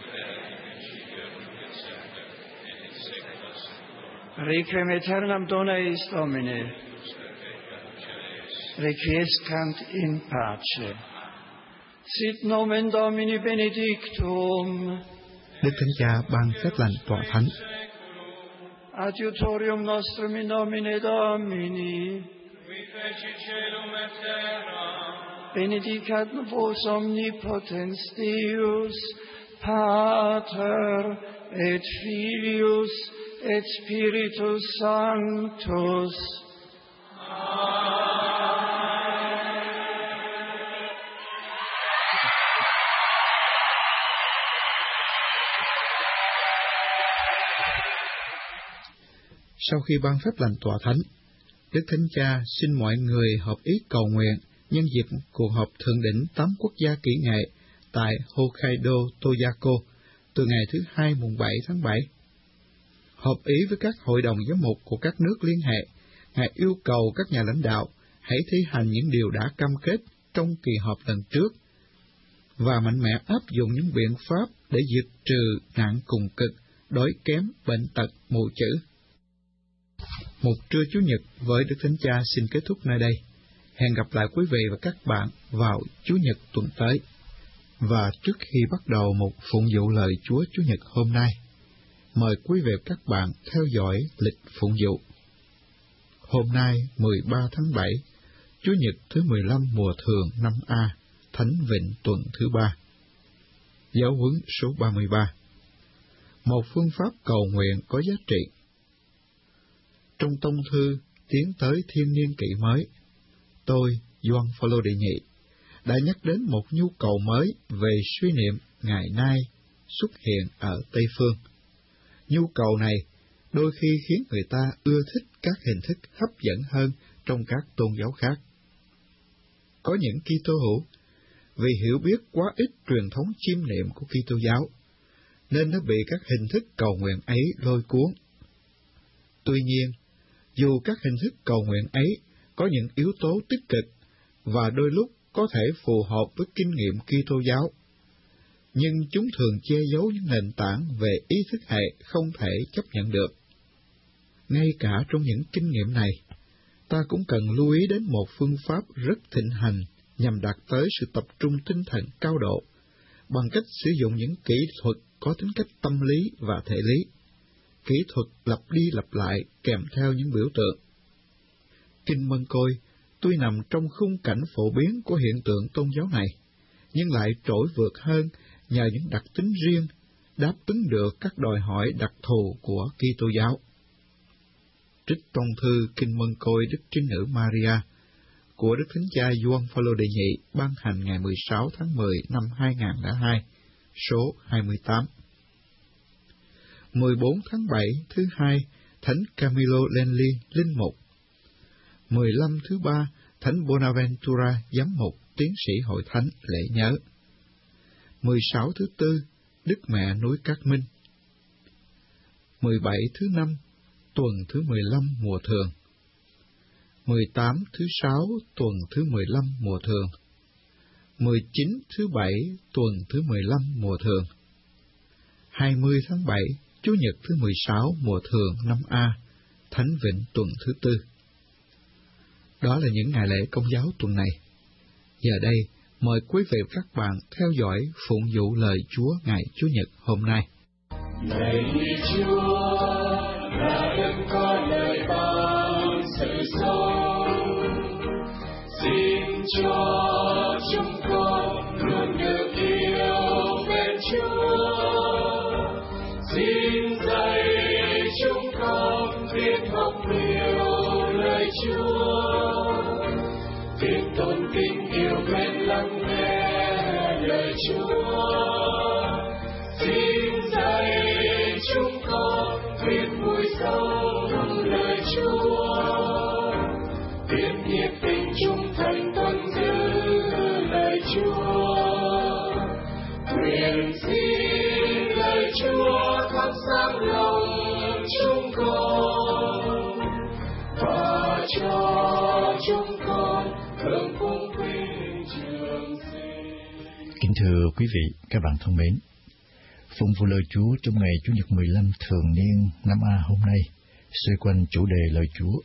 Requiem aeternam dona eis Domine. Requiescant in pace. Sit nomen Domini benedictum. Đức Thánh Cha ban phép lành tọa thánh. Adiutorium nostrum in nomine Domini. Benedicat vos omnipotens Deus, Pater et Filius et Spiritus Sanctus. Sau khi ban phép lành tọa thánh, Đức Thánh Cha xin mọi người hợp ý cầu nguyện nhân dịp cuộc họp thượng đỉnh tám quốc gia kỹ nghệ tại Hokkaido, Toyako từ ngày thứ Hai mùng bảy tháng bảy. Hợp ý với các hội đồng giám mục của các nước liên hệ, Ngài yêu cầu các nhà lãnh đạo hãy thi hành những điều đã cam kết trong kỳ họp lần trước và mạnh mẽ áp dụng những biện pháp để diệt trừ nạn cùng cực, đói kém, bệnh tật, mù chữ. Một trưa Chủ nhật với Đức Thánh Cha xin kết thúc nơi đây. Hẹn gặp lại quý vị và các bạn vào Chủ nhật tuần tới. Và trước khi bắt đầu một phụng vụ lời Chúa Chủ nhật hôm nay, mời quý vị và các bạn theo dõi lịch phụng vụ. Hôm nay mười ba tháng bảy, Chủ nhật thứ mười lăm mùa thường năm A, Thánh Vịnh tuần thứ ba. Giáo huấn số ba mươi ba. Một phương pháp cầu nguyện có giá trị. Trong tông thư Tiến tới Thiên niên kỷ mới, tôi, Gioan Phaolô đệ nhị, đã nhắc đến một nhu cầu mới về suy niệm ngày nay xuất hiện ở Tây Phương. Nhu cầu này đôi khi khiến người ta ưa thích các hình thức hấp dẫn hơn trong các tôn giáo khác. Có những Kitô hữu, vì hiểu biết quá ít truyền thống chiêm niệm của Kitô giáo, nên nó bị các hình thức cầu nguyện ấy lôi cuốn. Tuy nhiên, dù các hình thức cầu nguyện ấy có những yếu tố tích cực và đôi lúc có thể phù hợp với kinh nghiệm Kitô giáo, nhưng chúng thường che giấu những nền tảng về ý thức hệ không thể chấp nhận được. Ngay cả trong những kinh nghiệm này, ta cũng cần lưu ý đến một phương pháp rất thịnh hành nhằm đạt tới sự tập trung tinh thần cao độ bằng cách sử dụng những kỹ thuật có tính cách tâm lý và thể lý. Kỹ thuật lặp đi lặp lại kèm theo những biểu tượng. Kinh Mân Côi tuy nằm trong khung cảnh phổ biến của hiện tượng tôn giáo này, nhưng lại trỗi vượt hơn nhờ những đặc tính riêng đáp ứng được các đòi hỏi đặc thù của Kitô giáo. Trích tông thư Kinh Mân Côi Đức Trinh Nữ Maria của Đức Thánh Cha Gioan Phaolô đệ nhị ban hành ngày mười sáu tháng mười năm hai nghìn không trăm lẻ hai, số hai mươi tám. mười bốn tháng bảy thứ hai, Thánh Camillo Lenli, linh mục. mười lăm thứ ba, Thánh Bonaventura, giám mục, tiến sĩ hội thánh, lễ nhớ. mười sáu thứ tư, Đức Mẹ núi Cát Minh. mười bảy thứ năm, tuần thứ mười lăm mùa thường. mười tám thứ sáu, tuần thứ mười lăm mùa thường. mười chín thứ bảy, tuần thứ mười lăm mùa thường. hai mươi tháng bảy, Chủ nhật thứ mười sáu mùa thường năm A, Thánh Vịnh tuần thứ tư. Đó là những ngày lễ công giáo tuần này. Giờ đây, mời quý vị và các bạn theo dõi phụng vụ lời Chúa ngày Chủ nhật hôm nay. Lạy Chúa, là đấng có lời ban sự sống, xin cho chúng con luôn được yêu mến Chúa. Xin dạy chúng con biết học nhiều lời Chúa, biết tôn kính yêu mến lắng nghe lời Chúa. Xin dạy chúng con biết vui sâu lời Chúa, biết nhiệt tình trung thành tuân giữ lời Chúa. Nguyện xin lời Chúa thắp sáng lòng chúng con và cho chúng con hưởng phúc vinh trường sinh. Kính thưa quý vị, các bạn thân mến, phụng vụ lời Chúa trong ngày Chủ nhật mười lăm thường niên năm A hôm nay xoay quanh chủ đề lời Chúa.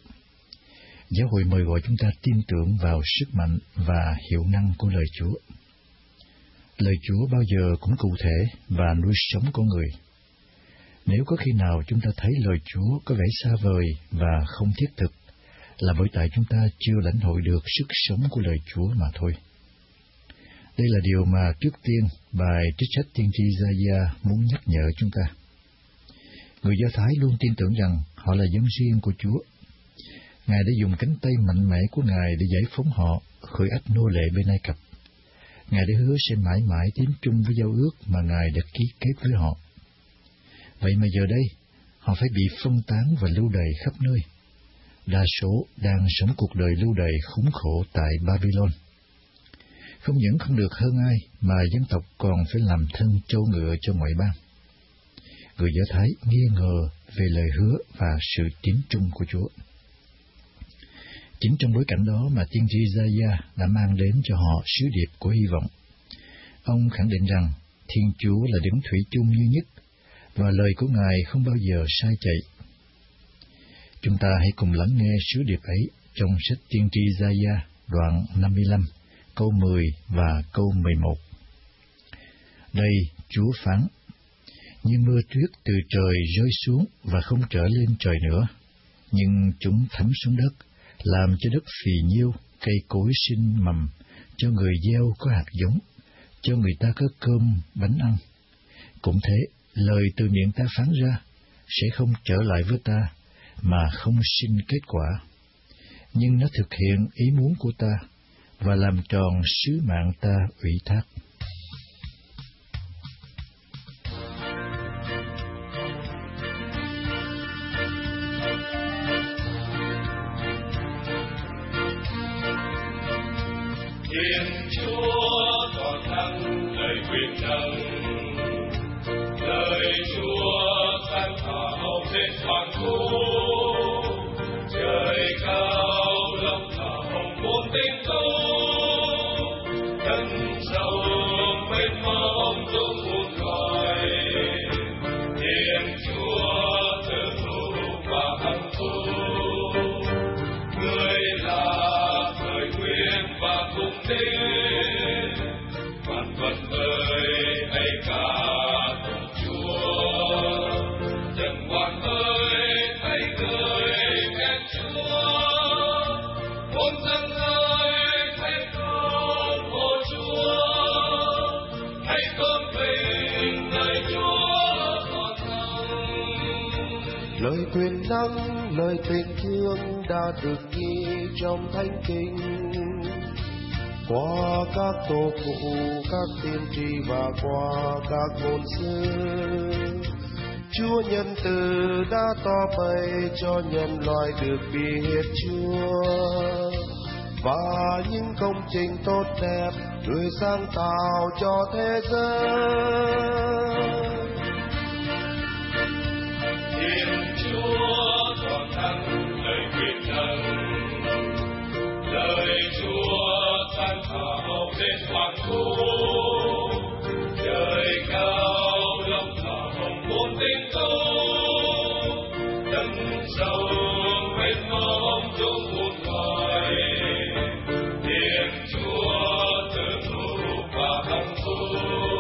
Giáo hội mời gọi chúng ta tin tưởng vào sức mạnh và hiệu năng của lời Chúa. Lời Chúa bao giờ cũng cụ thể và nuôi sống con người. Nếu có khi nào chúng ta thấy lời Chúa có vẻ xa vời và không thiết thực, là bởi tại chúng ta chưa lãnh hội được sức sống của lời Chúa mà thôi. Đây là điều mà trước tiên bài trích sách tiên tri Gia-gia muốn nhắc nhở chúng ta. Người Do Thái luôn tin tưởng rằng họ là dân riêng của Chúa. Ngài đã dùng cánh tay mạnh mẽ của Ngài để giải phóng họ khỏi ách nô lệ bên Ai Cập. Ngài đã hứa sẽ mãi mãi tiến chung với giao ước mà Ngài đã ký kết với họ. Vậy mà giờ đây, họ phải bị phân tán và lưu đày khắp nơi. Đa số đang sống cuộc đời lưu đày khốn khổ tại Babylon. Không những không được hơn ai, mà dân tộc còn phải làm thân trâu ngựa cho ngoại bang. Người Do Thái nghi ngờ về lời hứa và sự tín trung của Chúa. Chính trong bối cảnh đó mà tiên tri Gia-gia đã mang đến cho họ sứ điệp của hy vọng. Ông khẳng định rằng Thiên Chúa là đấng thủy chung duy nhất, và lời của Ngài không bao giờ sai chạy. Chúng ta hãy cùng lắng nghe sứ điệp ấy trong sách tiên tri Gia-gia đoạn năm mươi lăm, câu mười và câu mười một. Đây Chúa phán: như mưa tuyết từ trời rơi xuống và không trở lên trời nữa, nhưng chúng thấm xuống đất, làm cho đất phì nhiêu, cây cối sinh mầm, cho người gieo có hạt giống, cho người ta có cơm, bánh ăn. Cũng thế, lời từ miệng ta phán ra sẽ không trở lại với ta, mà không sinh kết quả, nhưng nó thực hiện ý muốn của ta, và làm tròn sứ mạng ta ủy thác. Thiên Chúa toàn thắng lời quyền năng, lời Chúa sáng thảo trên toàn khu, trời cao lòng thảo muôn tinh tú, thân sâu mênh mông trong muôn loài. Thiên Chúa từ thủ và hằng thu, người là thời nguyên và cùng đến, vạn vật ơi hãy ca tụng Chúa, dân ngoan ơi hãy cười khen Chúa, muôn dân ơi hãy tôn hộ Chúa, hãy tôn vinh lời Chúa toàn năng. Lời quyền năng, lời tình thương đã được ghi trong Thánh Kinh, qua các tổ phụ, các tiên tri và qua các ngôn sứ. Chúa nhân từ đã tỏ bày cho nhân loại được biết Chúa, và những công trình tốt đẹp người sáng tạo cho thế giới. Thiên Chúa toàn thắng lời quyền năng, lời Chúa sáng thảo trên toàn khu, trời cao lòng thảo muôn tinh tú, đất sâu mênh mông trong muôn loài. Thiên Chúa từ thủ và hằng thu,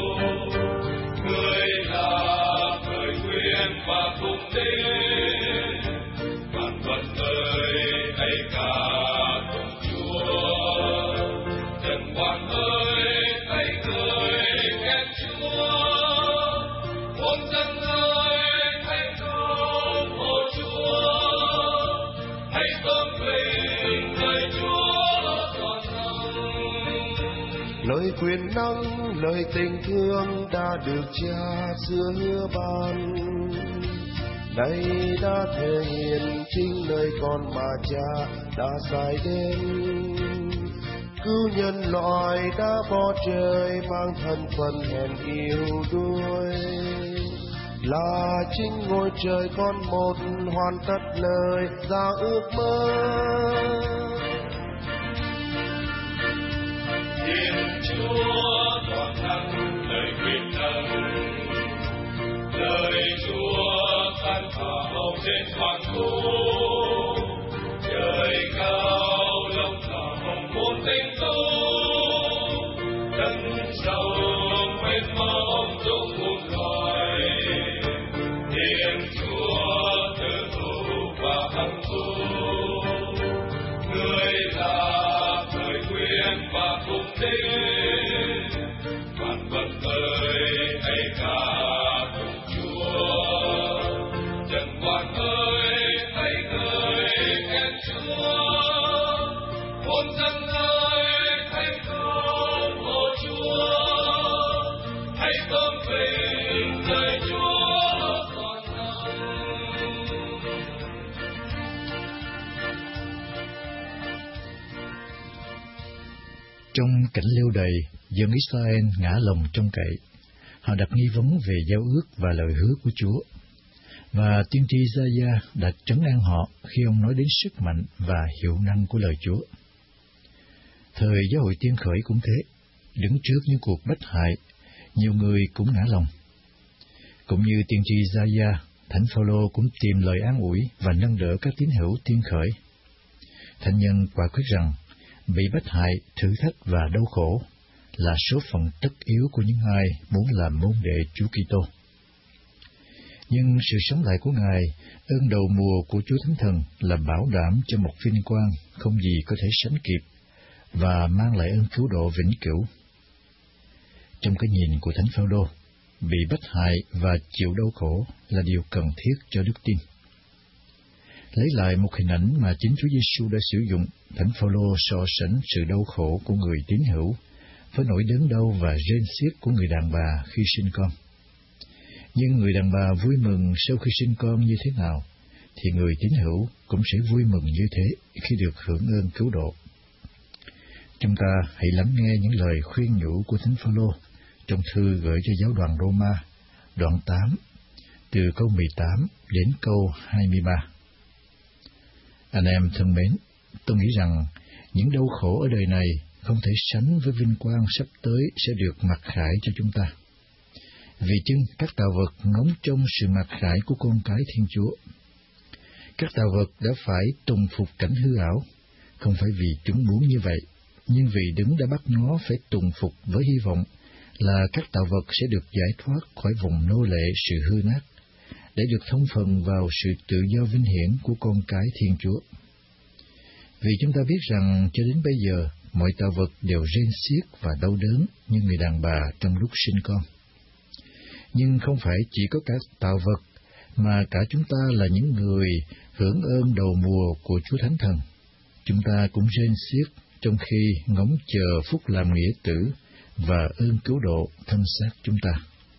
người là thời nguyên và cùng đến, vạn vật ơi hãy ca tụng Chúa, dân ngoan ơi hãy cười khen Chúa, muôn dân ơi hãy tôn hộ Chúa, hãy tôn vinh lời Chúa toàn năng. Lời quyền năng, lời tình thương đã được Cha xưa hứa ban, nay đã thể hiện chính nơi con mà Cha đã sai đến. Cứu nhân loại đã bỏ trời, mang thân phận hèn yếu đuối, là chính ngôi trời con một, hoàn tất lời giao ước mơ. Thiên Chúa toàn thắng lời quyền năng, lời Chúa sáng thảo trên toàn khu, trời cao lòng thảo muôn tinh tú, đất sâu Trong cảnh lưu đày, dân Israel ngã lòng trông cậy. Họ đặt nghi vấn về giao ước và lời hứa của Chúa. Và tiên tri Gia-gia đã trấn an họ khi ông nói đến sức mạnh và hiệu năng của lời Chúa. Thời giáo hội tiên khởi cũng thế, đứng trước những cuộc bách hại, nhiều người cũng ngã lòng. Cũng như tiên tri Gia-gia, Thánh Phao-lô cũng tìm lời an ủi và nâng đỡ các tín hữu tiên khởi. Thánh nhân quả quyết rằng bị bách hại, thử thách và đau khổ là số phận tất yếu của những ai muốn làm môn đệ Chúa Kitô. Nhưng sự sống lại của Ngài, ơn đầu mùa của Chúa Thánh Thần là bảo đảm cho một vinh quang không gì có thể sánh kịp và mang lại ơn cứu độ vĩnh cửu. Trong cái nhìn của Thánh Phao-lô, bị bách hại và chịu đau khổ là điều cần thiết cho đức tin. Lấy lại một hình ảnh mà chính Chúa Giêsu đã sử dụng, Thánh Phao-lô so sánh sự đau khổ của người tín hữu với nỗi đớn đau và rên xiết của người đàn bà khi sinh con. Nhưng người đàn bà vui mừng sau khi sinh con như thế nào, thì người tín hữu cũng sẽ vui mừng như thế khi được hưởng ơn cứu độ. Chúng ta hãy lắng nghe những lời khuyên nhủ của Thánh Phao-lô trong thư gửi cho giáo đoàn Roma, đoạn tám, từ câu mười tám đến câu hai mươi ba. Anh em thân mến, tôi nghĩ rằng những đau khổ ở đời này không thể sánh với vinh quang sắp tới sẽ được mặc khải cho chúng ta. Vì chưng các tạo vật ngóng trông sự mặc khải của con cái Thiên Chúa. Các tạo vật đã phải tùng phục cảnh hư ảo, không phải vì chúng muốn như vậy, nhưng vì Đấng đã bắt nó phải tùng phục với hy vọng là các tạo vật sẽ được giải thoát khỏi vùng nô lệ sự hư nát, để được thông phần vào sự tự do vinh hiển của con cái Thiên Chúa. Vì chúng ta biết rằng cho đến bây giờ, mọi tạo vật đều rên xiết và đau đớn như người đàn bà trong lúc sinh con. Nhưng không phải chỉ có các tạo vật, mà cả chúng ta là những người hưởng ơn đầu mùa của Chúa Thánh Thần. Chúng ta cũng rên xiết trong khi ngóng chờ phúc làm nghĩa tử và ơn cứu độ thân xác chúng ta.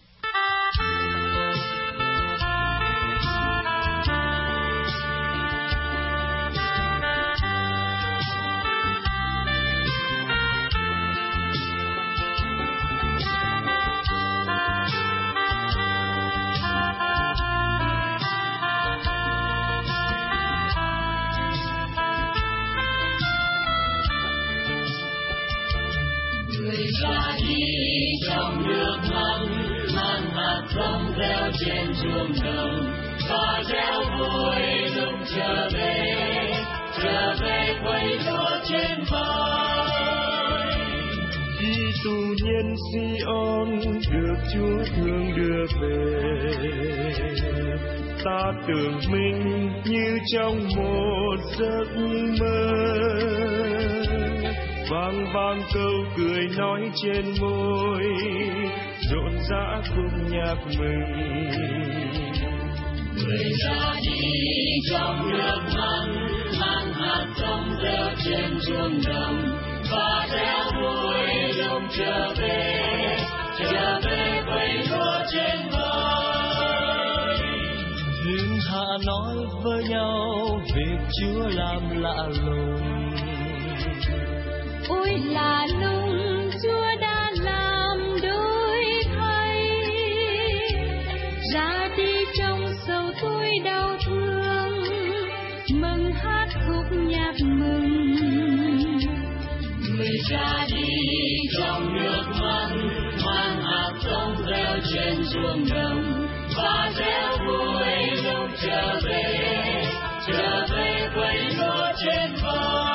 Trên chuông đồng và reo vui lúc trở về, trở về quay lúa trên vai. Khi tù nhân Sion được Chúa thương đưa về, ta tưởng mình như trong một giấc mơ. Vang vang câu cười nói trên môi, rộn rã khúc nhạc mừng. Người ra đi trong nước mặn, mang hạt giống reo trên chuông đồng và reo vui lúc trở về, trở về quay lúa trên vai. Linh hạ nói với nhau việc Chúa làm lạ lùng. Ôi lạ lùng Chúa đã làm đổi thay, ra đi trong sầu tôi đau thương, mừng hát khúc nhạc mừng. Người ra đi trong nước mặn, mang hạt giống reo trên chuông đồng và reo vui lúc trở về, trở về quay lúa trên vai.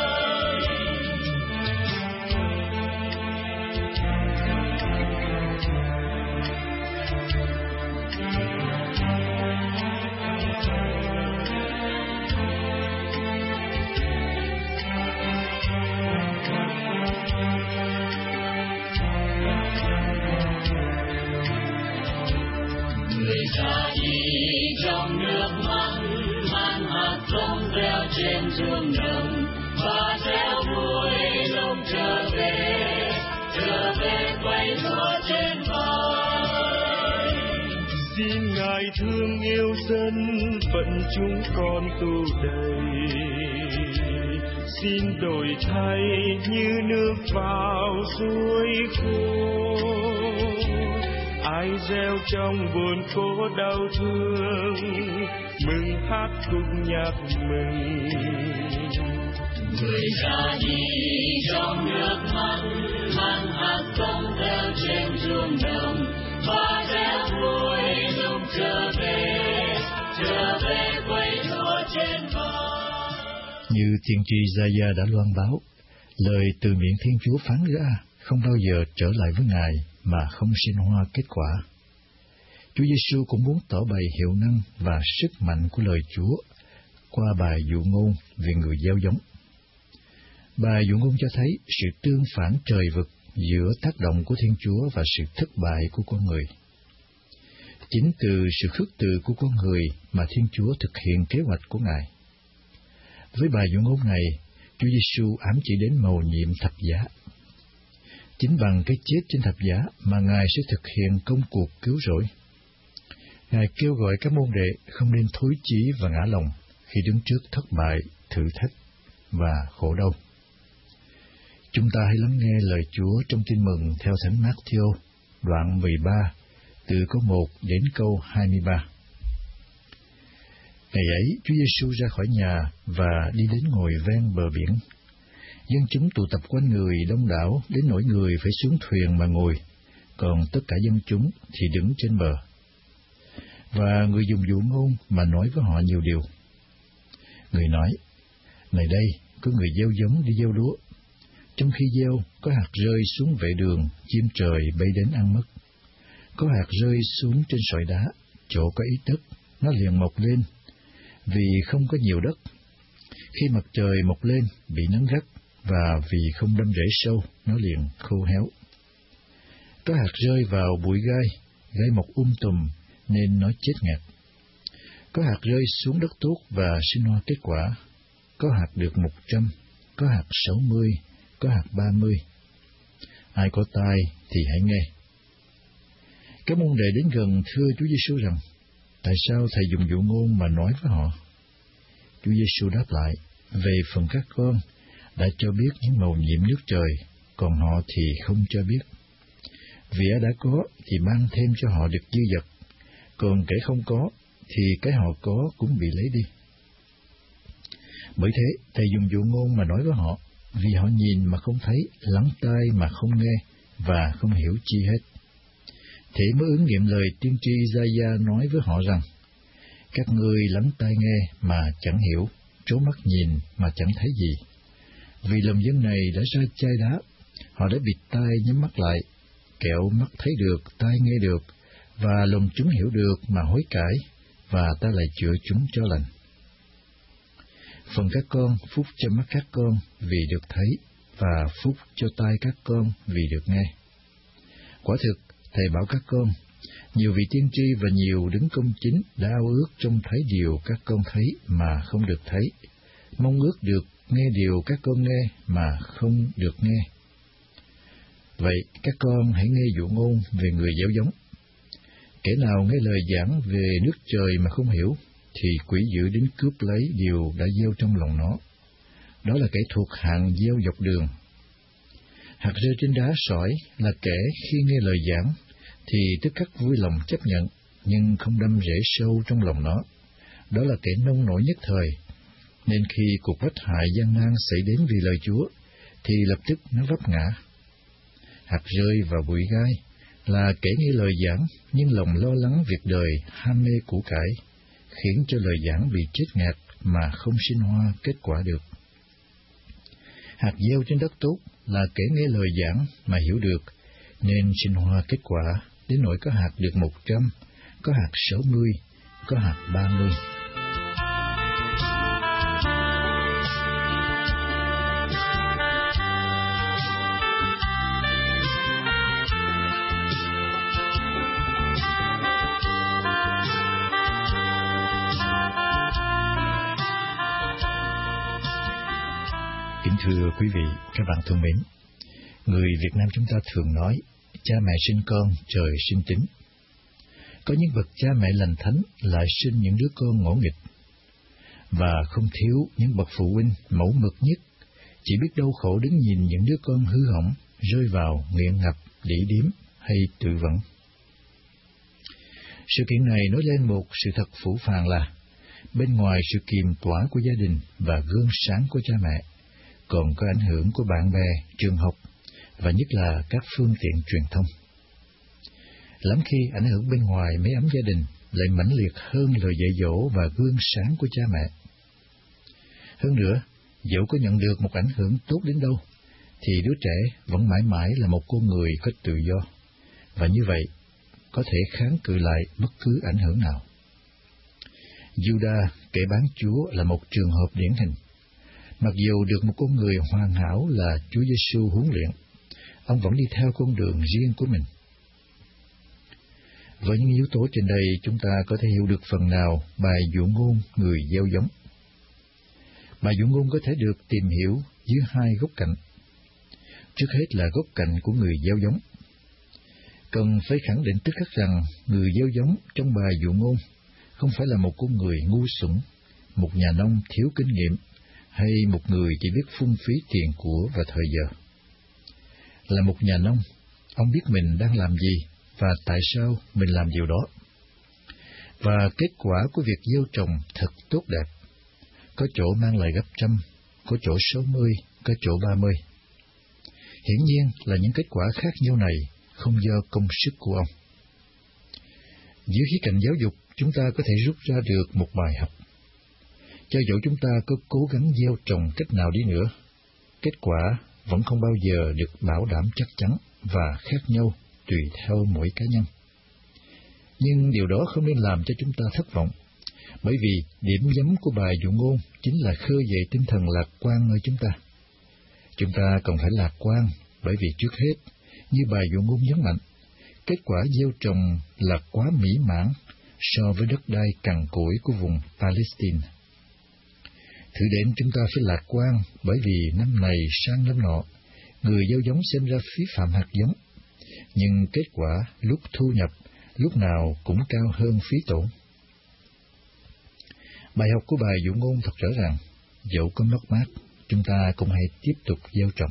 Người ra đi trong nước mặn, mang hạt giống reo trên chuông đồng và reo vui lúc trở về, trở về quay lúa trên vai. Xin Ngài Ngài thương yêu dân, phận chúng con tu đầy. Xin đổi thay như nước vào suối khô. Ai gieo trong buồn khổ đau thương, mừng hát khúc nhạc mừng. Người ra đi trong nước mắt, mang hạt giống theo trên ruộng đồng, và rẽ vui lúc trở về, trở về quê Chúa trên vai. Như tiên tri Gia-gia đã loan báo, lời từ miệng Thiên Chúa phán ra không bao giờ trở lại với Ngài mà không sinh hoa kết quả. Chúa Giêsu cũng muốn tỏ bày hiệu năng và sức mạnh của lời Chúa qua bài dụ ngôn về người gieo giống. Bài dụ ngôn cho thấy sự tương phản trời vực giữa tác động của Thiên Chúa và sự thất bại của con người. Chính từ sự khước từ của con người mà Thiên Chúa thực hiện kế hoạch của Ngài. Với bài dụ ngôn này, Chúa Giêsu ám chỉ đến mầu nhiệm thập giá. Chính bằng cái chết trên thập giá mà Ngài sẽ thực hiện công cuộc cứu rỗi. Ngài kêu gọi các môn đệ không nên thối chí và ngã lòng khi đứng trước thất bại, thử thách và khổ đau. Chúng ta hãy lắng nghe lời Chúa trong Tin mừng theo Thánh Mát-thi-ô, đoạn mười ba, từ câu một đến câu hai mươi ba. Ngày ấy, Chúa Giêsu ra khỏi nhà và đi đến ngồi ven bờ biển. Dân chúng tụ tập quanh người đông đảo đến nỗi người phải xuống thuyền mà ngồi, còn tất cả dân chúng thì đứng trên bờ. Và người dùng dụ ngôn mà nói với họ nhiều điều. Người nói, này đây, có người gieo giống đi gieo lúa. Trong khi gieo, có hạt rơi xuống vệ đường, chim trời bay đến ăn mất. Có hạt rơi xuống trên sỏi đá, chỗ có ít đất, nó liền mọc lên, vì không có nhiều đất. Khi mặt trời mọc lên, bị nắng gắt, và vì không đâm rễ sâu, nó liền khô héo. Có hạt rơi vào bụi gai, gai mọc um tùm, nên nó chết ngạt. Có hạt rơi xuống đất tốt và sinh hoa kết quả. Có hạt được một trăm, có hạt sáu mươi, có hạt ba mươi. Ai có tai thì hãy nghe. Các môn đệ đến gần thưa Chúa Giêsu rằng, tại sao Thầy dùng dụ ngôn mà nói với họ? Chúa Giêsu đáp lại, về phần các con, đã cho biết những mầu nhiệm nước trời, còn họ thì không cho biết. Vì đã có thì mang thêm cho họ được dư dật, còn kẻ không có thì cái họ có cũng bị lấy đi. Bởi thế, Thầy dùng dụ ngôn mà nói với họ, vì họ nhìn mà không thấy, lắng tai mà không nghe, và không hiểu chi hết. Thế mới ứng nghiệm lời tiên tri Gia-gia nói với họ rằng, các ngươi lắng tai nghe mà chẳng hiểu, trố mắt nhìn mà chẳng thấy gì. Vì lòng dân này đã ra chai đá, họ đã bịt tai nhắm mắt lại, kẻo mắt thấy được, tai nghe được, và lòng chúng hiểu được mà hối cải, và ta lại chữa chúng cho lành. Phần các con, phúc cho mắt các con vì được thấy, và phúc cho tai các con vì được nghe. Quả thực, Thầy bảo các con, nhiều vị tiên tri và nhiều đứng công chính đã ao ước trông thấy điều các con thấy mà không được thấy, mong ước được nghe điều các con nghe mà không được nghe. Vậy, các con hãy nghe dụ ngôn về người gieo giống. Kẻ nào nghe lời giảng về nước trời mà không hiểu, thì quỷ dữ đến cướp lấy điều đã gieo trong lòng nó. Đó là kẻ thuộc hạng gieo dọc đường. Hạt rơi trên đá sỏi là kẻ khi nghe lời giảng, thì tức khắc vui lòng chấp nhận, nhưng không đâm rễ sâu trong lòng nó. Đó là kẻ nông nổi nhất thời, nên khi cuộc bất hại gian nan xảy đến vì lời Chúa, thì lập tức nó vấp ngã. Hạt rơi vào bụi gai là kẻ nghe lời giảng, nhưng lòng lo lắng việc đời, ham mê của cải, khiến cho lời giảng bị chết ngạt mà không sinh hoa kết quả được. Hạt gieo trên đất tốt là kẻ nghe lời giảng mà hiểu được, nên sinh hoa kết quả, đến nỗi có hạt được một trăm, có hạt sáu mươi, có hạt ba mươi. Kính thưa quý vị, các bạn thân mến, người Việt Nam chúng ta thường nói, cha mẹ sinh con, trời sinh tính. Có những bậc cha mẹ lành thánh lại sinh những đứa con ngỗ nghịch, và không thiếu những bậc phụ huynh mẫu mực nhất, chỉ biết đau khổ đứng nhìn những đứa con hư hỏng rơi vào nghiện ngập, đỉ điếm hay tự vẫn. Sự kiện này nói lên một sự thật phũ phàng là, bên ngoài sự kiềm tỏa của gia đình và gương sáng của cha mẹ, còn có ảnh hưởng của bạn bè, trường học, và nhất là các phương tiện truyền thông. Lắm khi ảnh hưởng bên ngoài mái ấm gia đình lại mãnh liệt hơn lời dạy dỗ và gương sáng của cha mẹ. Hơn nữa, dẫu có nhận được một ảnh hưởng tốt đến đâu, thì đứa trẻ vẫn mãi mãi là một con người có tự do, và như vậy có thể kháng cự lại bất cứ ảnh hưởng nào. Judas, kẻ bán Chúa, là một trường hợp điển hình. Mặc dù được một con người hoàn hảo là Chúa Giêsu huấn luyện, ông vẫn đi theo con đường riêng của mình. Với những yếu tố trên đây, chúng ta có thể hiểu được phần nào bài dụ ngôn người gieo giống. Bài dụ ngôn có thể được tìm hiểu dưới hai góc cạnh. Trước hết là góc cạnh của người gieo giống. Cần phải khẳng định tức khắc rằng người gieo giống trong bài dụ ngôn không phải là một con người ngu xuẩn, một nhà nông thiếu kinh nghiệm, hay một người chỉ biết phung phí tiền của và thời giờ. Là một nhà nông, ông biết mình đang làm gì và tại sao mình làm điều đó. Và kết quả của việc gieo trồng thật tốt đẹp. Có chỗ mang lại gấp trăm, có chỗ sáu mươi, có chỗ ba mươi. Hiển nhiên là những kết quả khác nhau này không do công sức của ông. Dưới khía cạnh giáo dục, chúng ta có thể rút ra được một bài học. Cho dẫu chúng ta có cố gắng gieo trồng cách nào đi nữa, kết quả vẫn không bao giờ được bảo đảm chắc chắn và khác nhau tùy theo mỗi cá nhân. Nhưng điều đó không nên làm cho chúng ta thất vọng, bởi vì điểm nhấn của bài dụ ngôn chính là khơi dậy tinh thần lạc quan nơi chúng ta. Chúng ta cần phải lạc quan, bởi vì trước hết, như bài dụ ngôn nhấn mạnh, kết quả gieo trồng là quá mỹ mãn so với đất đai cằn cỗi của vùng Palestine. Thử đến chúng ta phải lạc quan, bởi vì năm này sang năm nọ, người gieo giống sinh ra phí phạm hạt giống, nhưng kết quả lúc thu nhập lúc nào cũng cao hơn phí tổn. Bài học của bài dụ ngôn thật rõ ràng, dẫu có mất mát, chúng ta cũng hãy tiếp tục gieo trồng.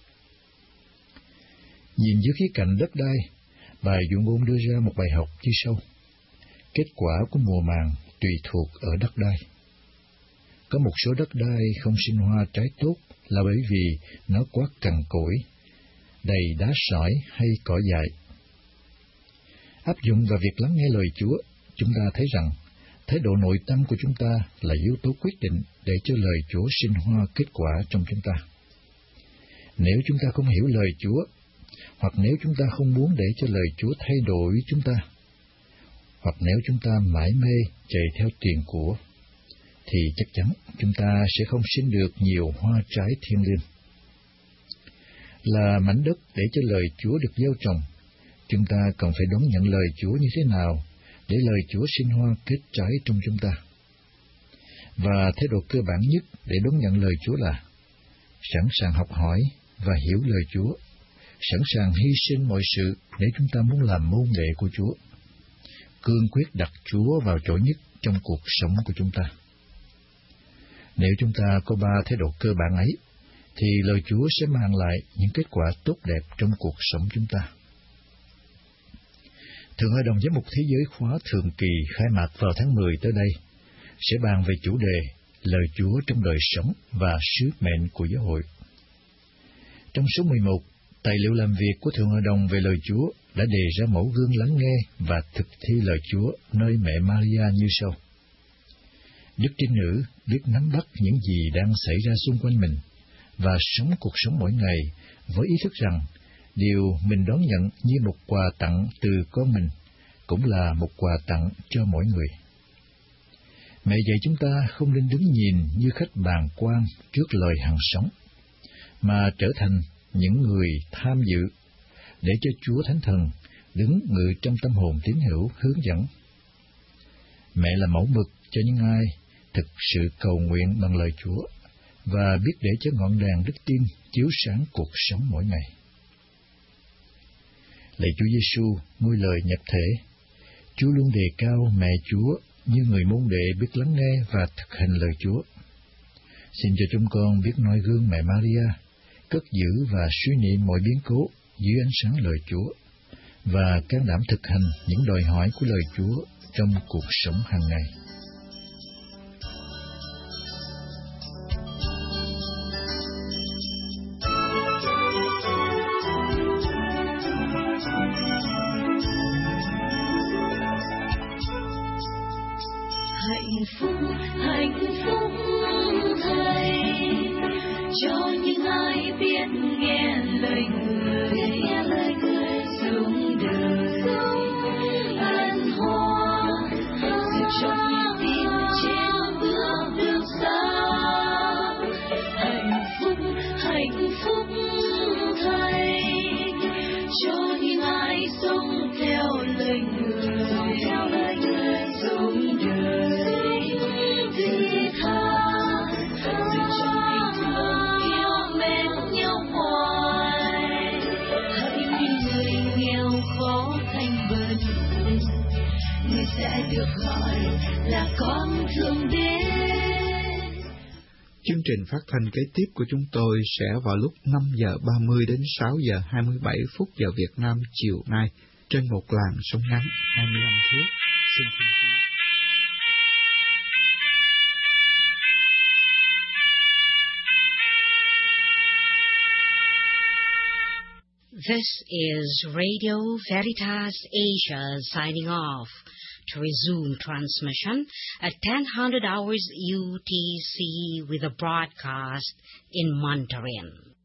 Nhìn dưới khía cạnh đất đai, bài dụ ngôn đưa ra một bài học như sau. Kết quả của mùa màng tùy thuộc ở đất đai. Có một số đất đai không sinh hoa trái tốt là bởi vì nó quá cằn cỗi, đầy đá sỏi hay cỏ dại. Áp dụng vào việc lắng nghe lời Chúa, chúng ta thấy rằng thái độ nội tâm của chúng ta là yếu tố quyết định để cho lời Chúa sinh hoa kết quả trong chúng ta. Nếu chúng ta không hiểu lời Chúa, hoặc nếu chúng ta không muốn để cho lời Chúa thay đổi chúng ta, hoặc nếu chúng ta mải mê chạy theo tiền của, thì chắc chắn chúng ta sẽ không sinh được nhiều hoa trái thiên liêng. Là mảnh đất để cho lời Chúa được gieo trồng, chúng ta cần phải đón nhận lời Chúa như thế nào để lời Chúa sinh hoa kết trái trong chúng ta. Và thái độ cơ bản nhất để đón nhận lời Chúa là sẵn sàng học hỏi và hiểu lời Chúa, sẵn sàng hy sinh mọi sự để chúng ta muốn làm môn đệ của Chúa, cương quyết đặt Chúa vào chỗ nhất trong cuộc sống của chúng ta. Nếu chúng ta có ba thái độ cơ bản ấy, thì lời Chúa sẽ mang lại những kết quả tốt đẹp trong cuộc sống chúng ta. Thượng Hội đồng Giám mục Thế giới khóa thường kỳ khai mạc vào tháng mười tới đây sẽ bàn về chủ đề lời Chúa trong đời sống và sứ mệnh của giáo hội. Trong số mười một, tài liệu làm việc của Thượng Hội đồng về lời Chúa đã đề ra mẫu gương lắng nghe và thực thi lời Chúa nơi mẹ Maria như sau. Đức Trinh Nữ biết nắm bắt những gì đang xảy ra xung quanh mình và sống cuộc sống mỗi ngày với ý thức rằng điều mình đón nhận như một quà tặng từ con mình cũng là một quà tặng cho mỗi người. Mẹ dạy chúng ta không nên đứng nhìn như khách bàng quan trước lời hằng sống, mà trở thành những người tham dự để cho Chúa Thánh Thần đứng ngự trong tâm hồn tín hữu hướng dẫn. Mẹ là mẫu mực cho những ai thực sự cầu nguyện bằng lời Chúa và biết để cho ngọn đèn đức tin chiếu sáng cuộc sống mỗi ngày. Lạy Chúa Giêsu, ngôi lời nhập thể, Chúa luôn đề cao mẹ Chúa như người môn đệ biết lắng nghe và thực hành lời Chúa. Xin cho chúng con biết noi gương mẹ Maria, cất giữ và suy niệm mọi biến cố dưới ánh sáng lời Chúa, và can đảm thực hành những đòi hỏi của lời Chúa trong cuộc sống hàng ngày. Hạnh phúc, hạnh phúc Thầy, cho những ai biết nghe lời Người, nghe lời Người sống đời an hòa, giúp cho nhịp tim trên bước đường xa. Hạnh phúc, hạnh phúc Thầy, cho những ai sống theo lời Người, theo lời Người sống đời. Sẽ được gọi là con thương đến. Chương trình phát thanh kế tiếp của chúng tôi sẽ vào lúc năm giờ ba mươi đến sáu giờ hai mươi bảy phút giờ Việt Nam chiều nay trên một làn sóng ngắn hai mươi lăm thước. Xin kính chào. This is Radio Veritas Asia signing off. To resume transmission at ten hundred hours U T C with a broadcast in Mandarin.